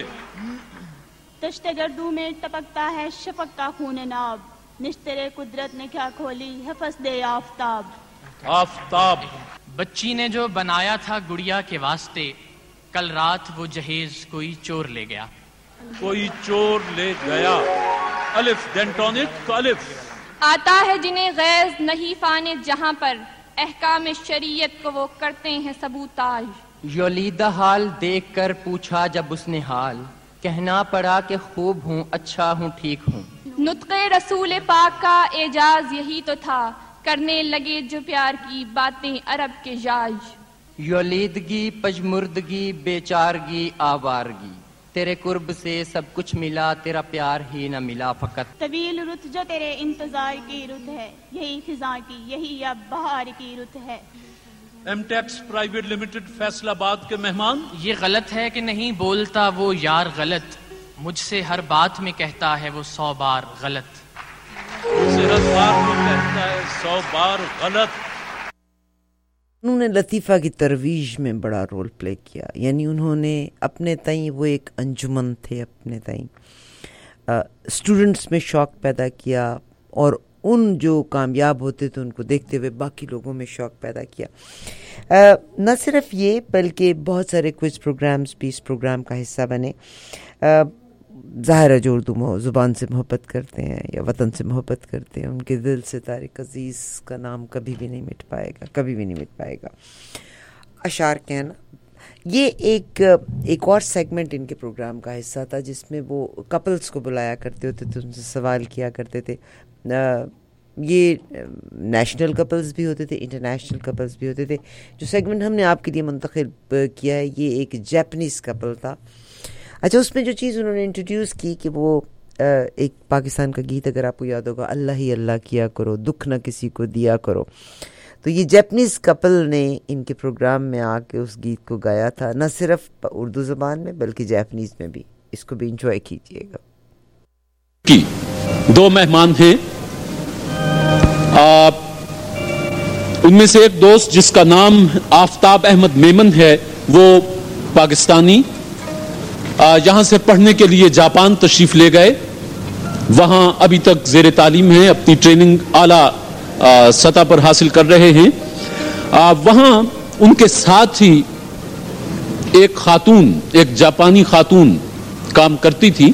H: تشت گردوں میں ٹپکتا ہے شفق کا خون ناب، نشترے قدرت نے کیا کھولی ہے فسدے آفتاب.
E: آفتاب.
W: بچی نے جو بنایا تھا گڑیا کے واسطے، کل رات وہ جہیز کوئی چور لے گیا.
E: کوئی چور لے گیا. الف. ڈینٹونک. الف.
G: آتا ہے جنہیں غیظ نہیں فانے جہاں پر، احکام شریعت کو وہ کرتے ہیں سبوتاج.
W: یولیدہ حال دیکھ کر پوچھا جب اس نے حال، کہنا پڑا کہ خوب ہوں اچھا ہوں ٹھیک ہوں.
G: نطق رسول پاک کا اعجاز یہی تو تھا، کرنے لگے جو پیار کی باتیں عرب کے جاج.
W: یولیدگی پجمردگی بیچارگی آوارگی، تیرے قرب سے سب کچھ ملا تیرا پیار ہی نہ ملا فقط.
H: طویل رت جو تیرے انتظار کی رت ہے، یہی خزاں کی یہی اب بہار کی رت ہے.
E: M Tex private limited Faisalabad کے مہمان.
W: یہ غلط ہے کہ نہیں بولتا وہ یار غلط، مجھ سے ہر بات میں کہتا ہے وہ سو بار غلط.
E: مجھ سے ہر بات میں کہتا ہے سو بار غلط.
Q: انہوں نے لطیفہ کی ترویج میں بڑا رول پلے کیا، یعنی انہوں نے اپنے تئیں وہ ایک انجمن تھے، اپنے تئیں اسٹوڈنٹس میں شوق پیدا کیا، اور ان جو کامیاب ہوتے تھے ان کو دیکھتے ہوئے باقی لوگوں میں شوق پیدا کیا. نہ صرف یہ بلکہ بہت سارے کوئز پروگرامز بھی اس پروگرام کا حصہ بنے. ظاہر ہے جو اردو زبان سے محبت کرتے ہیں یا وطن سے محبت کرتے ہیں، ان کے دل سے طارق عزیز کا نام کبھی بھی نہیں مٹ پائے گا، کبھی بھی نہیں مٹ پائے گا. اشعار کہنا یہ ایک ایک اور سیگمنٹ ان کے پروگرام کا حصہ تھا، جس میں وہ کپلز کو بلایا کرتے ہوتے تھے، ان سے سوال کیا کرتے تھے. یہ نیشنل کپلز بھی ہوتے تھے، انٹرنیشنل کپلز بھی ہوتے تھے. جو سیگمنٹ ہم نے آپ کے لیے منتخب کیا ہے یہ ایک جیپنیز کپل تھا. اچھا، اس میں جو چیز انہوں نے انٹروڈیوس کی کہ وہ ایک پاکستان کا گیت اگر آپ کو یاد ہوگا، اللہ ہی اللہ کیا کرو دکھ نہ کسی کو دیا کرو، تو یہ جیپنیز کپل نے ان کے پروگرام میں آ کے اس گیت کو گایا تھا، نہ صرف اردو زبان میں بلکہ جیپنیز میں بھی. اس کو بھی انجوائے کیجیے گا.
V: کی دو مہمان ہیں، آپ ان میں سے ایک دوست جس کا نام آفتاب احمد میمن ہے، وہ پاکستانی یہاں سے پڑھنے کے لیے جاپان تشریف لے گئے، وہاں ابھی تک زیر تعلیم ہیں، اپنی ٹریننگ اعلیٰ سطح پر حاصل کر رہے ہیں. وہاں ان کے ساتھ ہی ایک خاتون، ایک جاپانی خاتون کام کرتی تھی.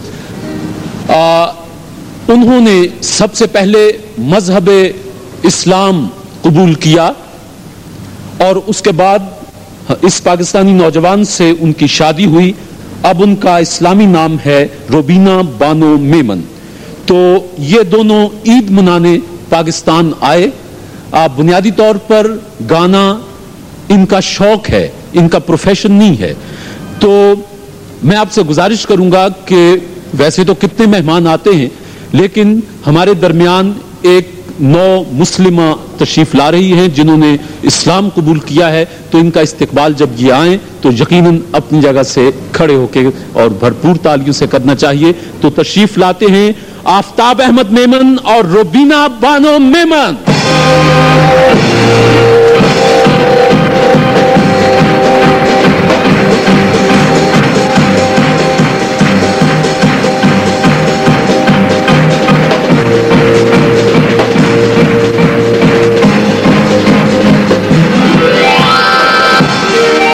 V: انہوں نے سب سے پہلے مذہب اسلام قبول کیا اور اس کے بعد اس پاکستانی نوجوان سے ان کی شادی ہوئی. اب ان کا اسلامی نام ہے روبینہ بانو میمن. تو یہ دونوں عید منانے پاکستان آئے. بنیادی طور پر گانا ان کا شوق ہے، ان کا پروفیشن نہیں ہے. تو میں آپ سے گزارش کروں گا کہ ویسے تو کتنے مہمان آتے ہیں لیکن ہمارے درمیان ایک نو مسلمہ تشریف لا رہی ہیں جنہوں نے اسلام قبول کیا ہے، تو ان کا استقبال جب یہ آئیں تو یقیناً اپنی جگہ سے کھڑے ہو کے اور بھرپور تالیوں سے کرنا چاہیے. تو تشریف لاتے ہیں آفتاب احمد میمن اور روبینہ بانو میمن.